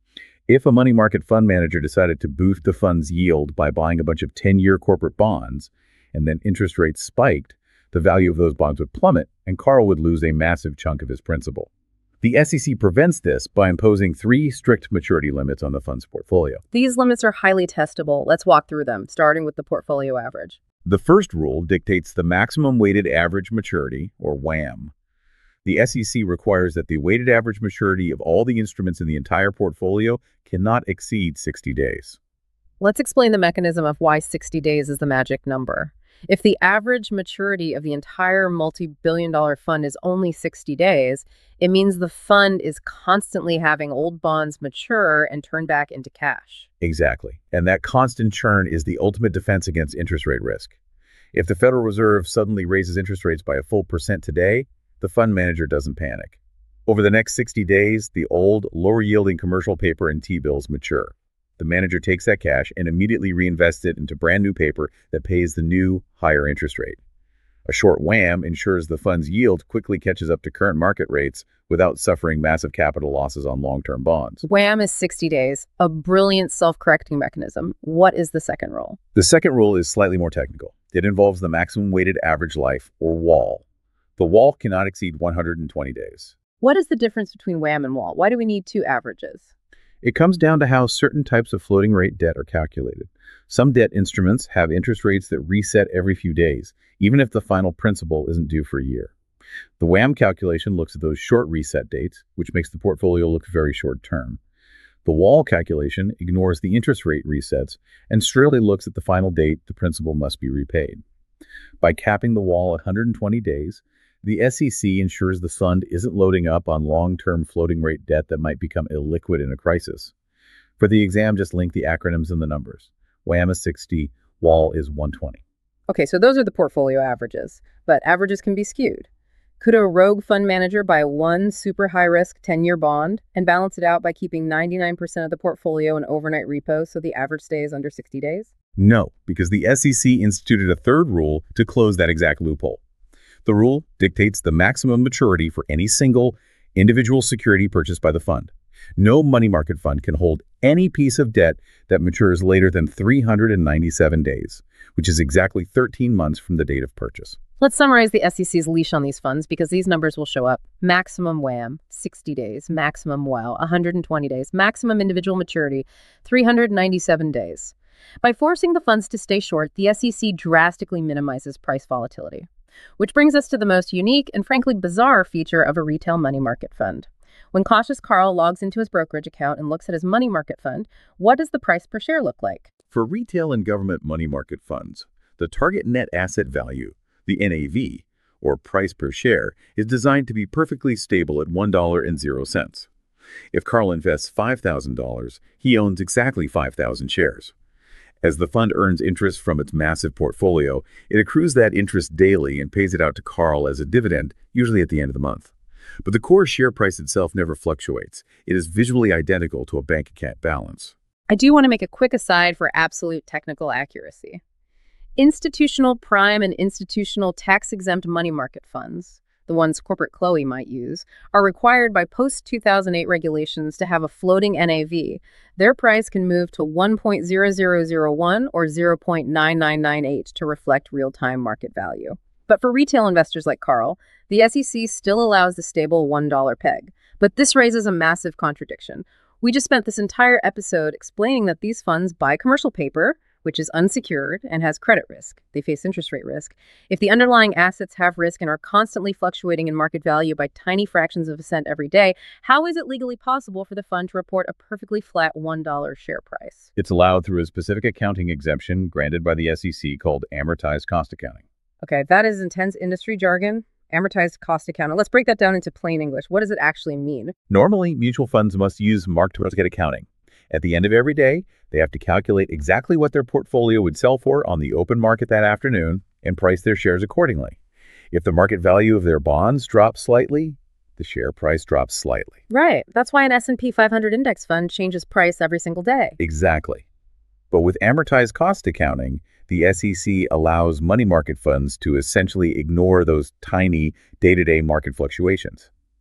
Speaker 2: If a money market fund manager decided to boost the fund's yield by buying a bunch of ten-year corporate bonds, and then interest rates spiked, the value of those bonds would plummet, and Carl would lose a massive chunk of his principal. The S E C prevents this by imposing three strict maturity limits on the fund's portfolio.
Speaker 1: These limits are highly testable. Let's walk through them, starting with the portfolio average.
Speaker 2: The first rule dictates the maximum weighted average maturity, or WAM. The S E C requires that the weighted average maturity of all the instruments in the entire portfolio cannot exceed sixty days.
Speaker 1: Let's explain the mechanism of why sixty days is the magic number. If the average maturity of the entire multi-billion dollar fund is only sixty days, it means the fund is constantly having old bonds mature and turn back into cash.
Speaker 2: Exactly. And that constant churn is the ultimate defense against interest rate risk. If the Federal Reserve suddenly raises interest rates by a full percent today, the fund manager doesn't panic. Over the next sixty days, the old, lower-yielding commercial paper and T-bills mature. The manager takes that cash and immediately reinvests it into brand new paper that pays the new, higher interest rate. A short WAM ensures the fund's yield quickly catches up to current market rates without suffering massive capital losses on long-term bonds.
Speaker 1: WAM is sixty days, a brilliant self-correcting mechanism. What is the second rule?
Speaker 2: The second rule is slightly more technical. It involves the maximum weighted average life, or W A L. The W A L cannot exceed one hundred twenty days.
Speaker 1: What is the difference between WAM and W A L? Why do we need two averages?
Speaker 2: It comes down to how certain types of floating rate debt are calculated. Some debt instruments have interest rates that reset every few days, even if the final principal isn't due for a year. The WAM calculation looks at those short reset dates, which makes the portfolio look very short term. The W A L calculation ignores the interest rate resets and strictly looks at the final date the principal must be repaid. By capping the W A L at one hundred twenty days, the S E C ensures the fund isn't loading up on long-term floating rate debt that might become illiquid in a crisis. For the exam, just link the acronyms and the numbers. WAM is sixty, W A L is one hundred twenty.
Speaker 1: Okay, so those are the portfolio averages, but averages can be skewed. Could a rogue fund manager buy one super high-risk ten-year bond and balance it out by keeping ninety-nine percent of the portfolio in overnight repo so the average stays under sixty days?
Speaker 2: No, because the S E C instituted a third rule to close that exact loophole. The rule dictates the maximum maturity for any single individual security purchased by the fund. No money market fund can hold any piece of debt that matures later than three hundred ninety-seven days, which is exactly thirteen months from the date of purchase.
Speaker 1: Let's summarize the S E C's leash on these funds because these numbers will show up. Maximum WAM, sixty days. Maximum W A L, one hundred twenty days. Maximum individual maturity, three hundred ninety-seven days. By forcing the funds to stay short, the S E C drastically minimizes price volatility. Which brings us to the most unique and frankly bizarre feature of a retail money market fund. When cautious Carl logs into his brokerage account and looks at his money market fund, what does the price per share look like?
Speaker 2: For retail and government money market funds, the target net asset value, the N A V, or price per share, is designed to be perfectly stable at one dollar and zero cents. If Carl invests five thousand dollars, he owns exactly five thousand shares. As the fund earns interest from its massive portfolio, it accrues that interest daily and pays it out to Carl as a dividend, usually at the end of the month. But the core share price itself never fluctuates. It is visually identical to a bank account balance.
Speaker 1: I do want to make a quick aside for absolute technical accuracy. Institutional prime and institutional tax-exempt money market funds, the ones corporate Chloe might use, are required by post two thousand eight regulations to have a floating N A V. Their price can move to one point zero zero zero one or zero point nine nine nine eight to reflect real-time market value. But for retail investors like Carl, the S E C still allows the stable one dollar peg. But this raises a massive contradiction. We just spent this entire episode explaining that these funds buy commercial paper, which is unsecured and has credit risk. They face interest rate risk. If the underlying assets have risk and are constantly fluctuating in market value by tiny fractions of a cent every day, how is it legally possible for the fund to report a perfectly flat one dollar share price?
Speaker 2: It's allowed through a specific accounting exemption granted by the S E C called amortized cost accounting.
Speaker 1: Okay, that is intense industry jargon. Amortized cost accounting. Let's break that down into plain English. What does it actually mean?
Speaker 2: Normally, mutual funds must use mark-to-market accounting. At the end of every day, they have to calculate exactly what their portfolio would sell for on the open market that afternoon and price their shares accordingly. If the market value of their bonds drops slightly, the share price drops slightly.
Speaker 1: Right. That's why an S and P five hundred index fund changes price every single day.
Speaker 2: Exactly. But with amortized cost accounting, the S E C allows money market funds to essentially ignore those tiny day-to-day market fluctuations.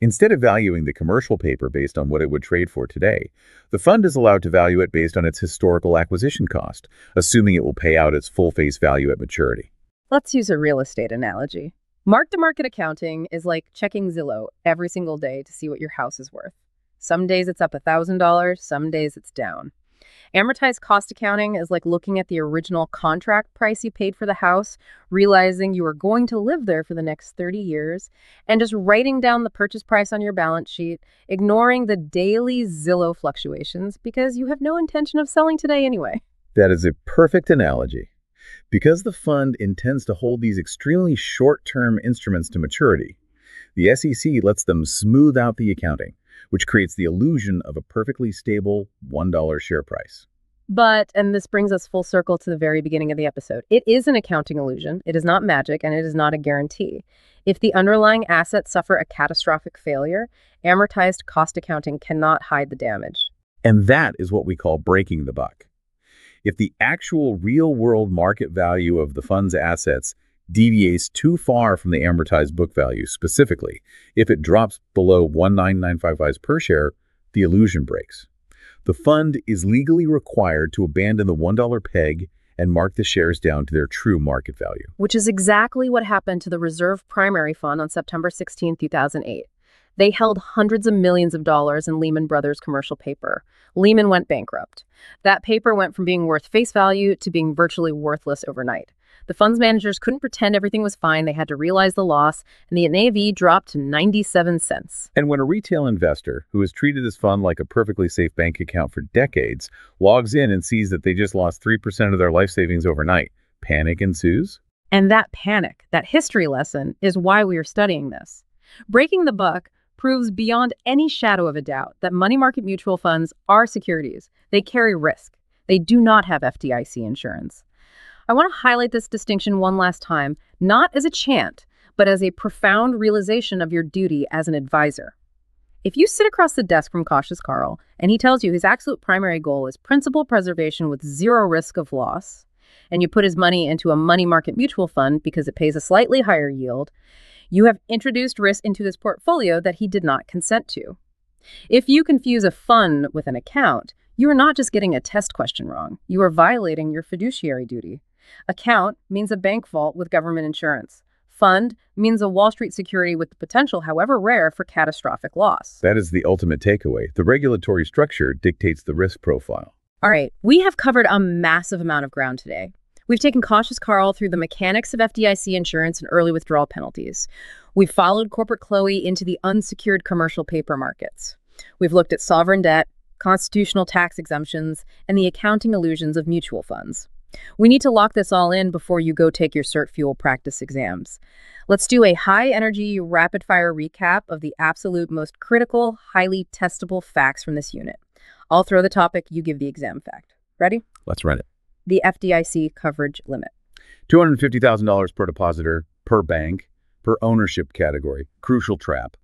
Speaker 2: Instead of valuing the commercial paper based on what it would trade for today, the fund is allowed to value it based on its historical acquisition cost, assuming it will pay out its full face value at maturity.
Speaker 1: Let's use a real estate analogy. Mark-to-market accounting is like checking Zillow every single day to see what your house is worth. Some days it's up one thousand dollars, some days it's down. Amortized cost accounting is like looking at the original contract price you paid for the house, realizing you are going to live there for the next thirty years, and just writing down the purchase price on your balance sheet, ignoring the daily Zillow fluctuations because you have no intention of selling today anyway.
Speaker 2: That is a perfect analogy. Because the fund intends to hold these extremely short-term instruments to maturity, the S E C lets them smooth out the accounting, which creates the illusion of a perfectly stable one dollar share price.
Speaker 1: But, and this brings us full circle to the very beginning of the episode, it is an accounting illusion, it is not magic, and it is not a guarantee. If the underlying assets suffer a catastrophic failure, amortized cost accounting cannot hide the damage.
Speaker 2: And that is what we call breaking the buck. If the actual real-world market value of the fund's assets deviates too far from the amortized book value, specifically, if it drops below one thousand nine hundred fifty-five per share, the illusion breaks. The fund is legally required to abandon the one dollar peg and mark the shares down to their true market value.
Speaker 1: Which is exactly what happened to the Reserve Primary Fund on September sixteenth, two thousand eight. They held hundreds of millions of dollars in Lehman Brothers commercial paper. Lehman went bankrupt. That paper went from being worth face value to being virtually worthless overnight. The fund's managers couldn't pretend everything was fine. They had to realize the loss, and the N A V dropped to ninety-seven cents.
Speaker 2: And when a retail investor who has treated this fund like a perfectly safe bank account for decades logs in and sees that they just lost three percent of their life savings overnight, panic ensues?
Speaker 1: And that panic, that history lesson, is why we are studying this. Breaking the buck proves beyond any shadow of a doubt that money market mutual funds are securities. They carry risk. They do not have F D I C insurance. I want to highlight this distinction one last time, not as a chant, but as a profound realization of your duty as an advisor. If you sit across the desk from Cautious Carl and he tells you his absolute primary goal is principal preservation with zero risk of loss, and you put his money into a money market mutual fund because it pays a slightly higher yield, you have introduced risk into his portfolio that he did not consent to. If you confuse a fund with an account, you are not just getting a test question wrong. You are violating your fiduciary duty. Account means a bank vault with government insurance. Fund means a Wall Street security with the potential, however rare, for catastrophic loss.
Speaker 2: That is the ultimate takeaway. The regulatory structure dictates the risk profile.
Speaker 1: All right, we have covered a massive amount of ground today. We've taken Cautious Carl through the mechanics of F D I C insurance and early withdrawal penalties. We've followed Corporate Chloe into the unsecured commercial paper markets. We've looked at sovereign debt, constitutional tax exemptions, and the accounting illusions of mutual funds. We need to lock this all in before you go take your Cert Fuel practice exams. Let's do a high-energy, rapid-fire recap of the absolute most critical, highly testable facts from this unit. I'll throw the topic, you give the exam fact. Ready?
Speaker 2: Let's run it.
Speaker 1: The F D I C coverage limit.
Speaker 2: two hundred fifty thousand dollars per depositor, per bank, per ownership category. Crucial trap.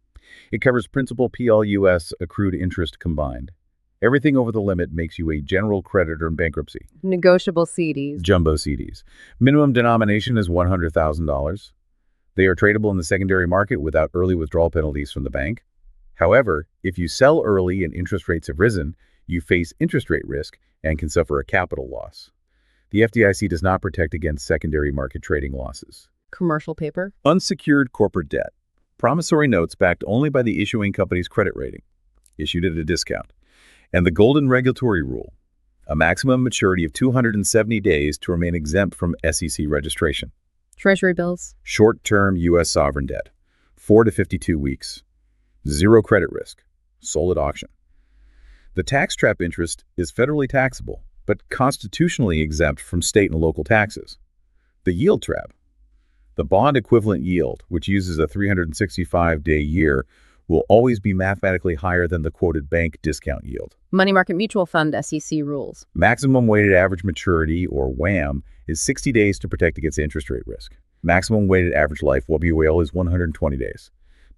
Speaker 2: It covers principal P L U S accrued interest combined. Everything over the limit makes you a general creditor in bankruptcy.
Speaker 1: Negotiable C Ds.
Speaker 2: Jumbo C Ds. Minimum denomination is one hundred thousand dollars. They are tradable in the secondary market without early withdrawal penalties from the bank. However, if you sell early and interest rates have risen, you face interest rate risk and can suffer a capital loss. The F D I C does not protect against secondary market trading losses.
Speaker 1: Commercial paper.
Speaker 2: Unsecured corporate debt. Promissory notes backed only by the issuing company's credit rating, issued at a discount. And the golden regulatory rule, a maximum maturity of two hundred seventy days to remain exempt from S E C registration.
Speaker 1: Treasury bills.
Speaker 2: Short-term U S sovereign debt, four to fifty-two weeks. Zero credit risk, sold at auction. The tax trap interest is federally taxable, but constitutionally exempt from state and local taxes. The yield trap. The bond equivalent yield, which uses a three hundred sixty-five day year, will always be mathematically higher than the quoted bank discount yield.
Speaker 1: Money market mutual fund S E C rules.
Speaker 2: Maximum weighted average maturity, or W A M, is sixty days to protect against interest rate risk. Maximum weighted average life, W A L, is one hundred twenty days.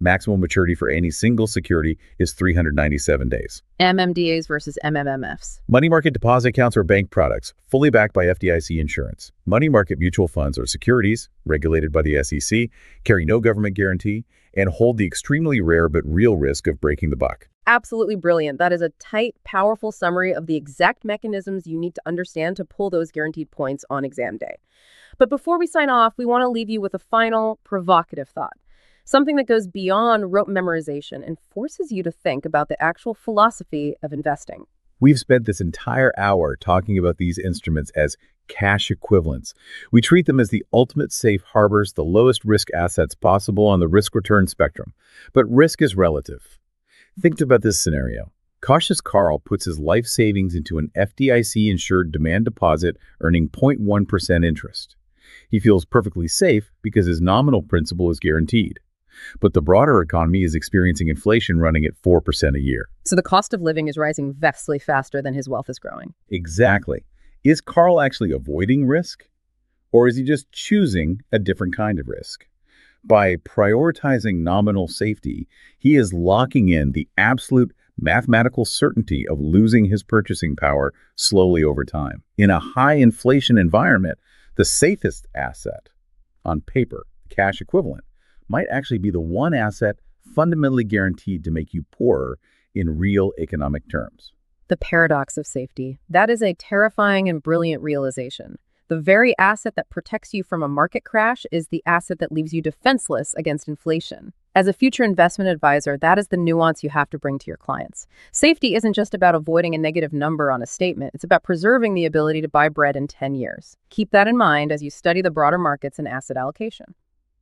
Speaker 2: Maximum maturity for any single security is three hundred ninety-seven days.
Speaker 1: M M D As versus M M M Fs.
Speaker 2: Money market deposit accounts are bank products, fully backed by F D I C insurance. Money market mutual funds are securities, regulated by the S E C, carry no government guarantee, and hold the extremely rare but real risk of breaking the buck.
Speaker 1: Absolutely brilliant. That is a tight, powerful summary of the exact mechanisms you need to understand to pull those guaranteed points on exam day. But before we sign off, we want to leave you with a final, provocative thought. Something that goes beyond rote memorization and forces you to think about the actual philosophy of investing.
Speaker 2: We've spent this entire hour talking about these instruments as cash equivalents. We treat them as the ultimate safe harbors, the lowest risk assets possible on the risk-return spectrum. But risk is relative. Think about this scenario. Cautious Carl puts his life savings into an F D I C-insured demand deposit earning zero point one percent interest. He feels perfectly safe because his nominal principal is guaranteed. But the broader economy is experiencing inflation running at four percent a year.
Speaker 1: So the cost of living is rising vastly faster than his wealth is growing.
Speaker 2: Exactly. Is Carl actually avoiding risk? Or is he just choosing a different kind of risk? By prioritizing nominal safety, he is locking in the absolute mathematical certainty of losing his purchasing power slowly over time. In a high inflation environment, the safest asset, on paper, cash equivalent, might actually be the one asset fundamentally guaranteed to make you poorer in real economic terms.
Speaker 1: The paradox of safety. That is a terrifying and brilliant realization. The very asset that protects you from a market crash is the asset that leaves you defenseless against inflation. As a future investment advisor, that is the nuance you have to bring to your clients. Safety isn't just about avoiding a negative number on a statement. It's about preserving the ability to buy bread in ten years. Keep that in mind as you study the broader markets and asset allocation.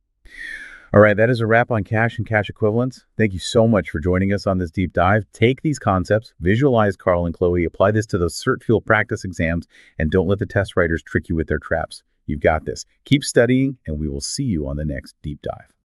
Speaker 2: All right, that is a wrap on cash and cash equivalents. Thank you so much for joining us on this deep dive. Take these concepts, visualize Carl and Chloe, apply this to those CertFuel practice exams, and don't let the test writers trick you with their traps. You've got this. Keep studying, and we will see you on the next deep dive.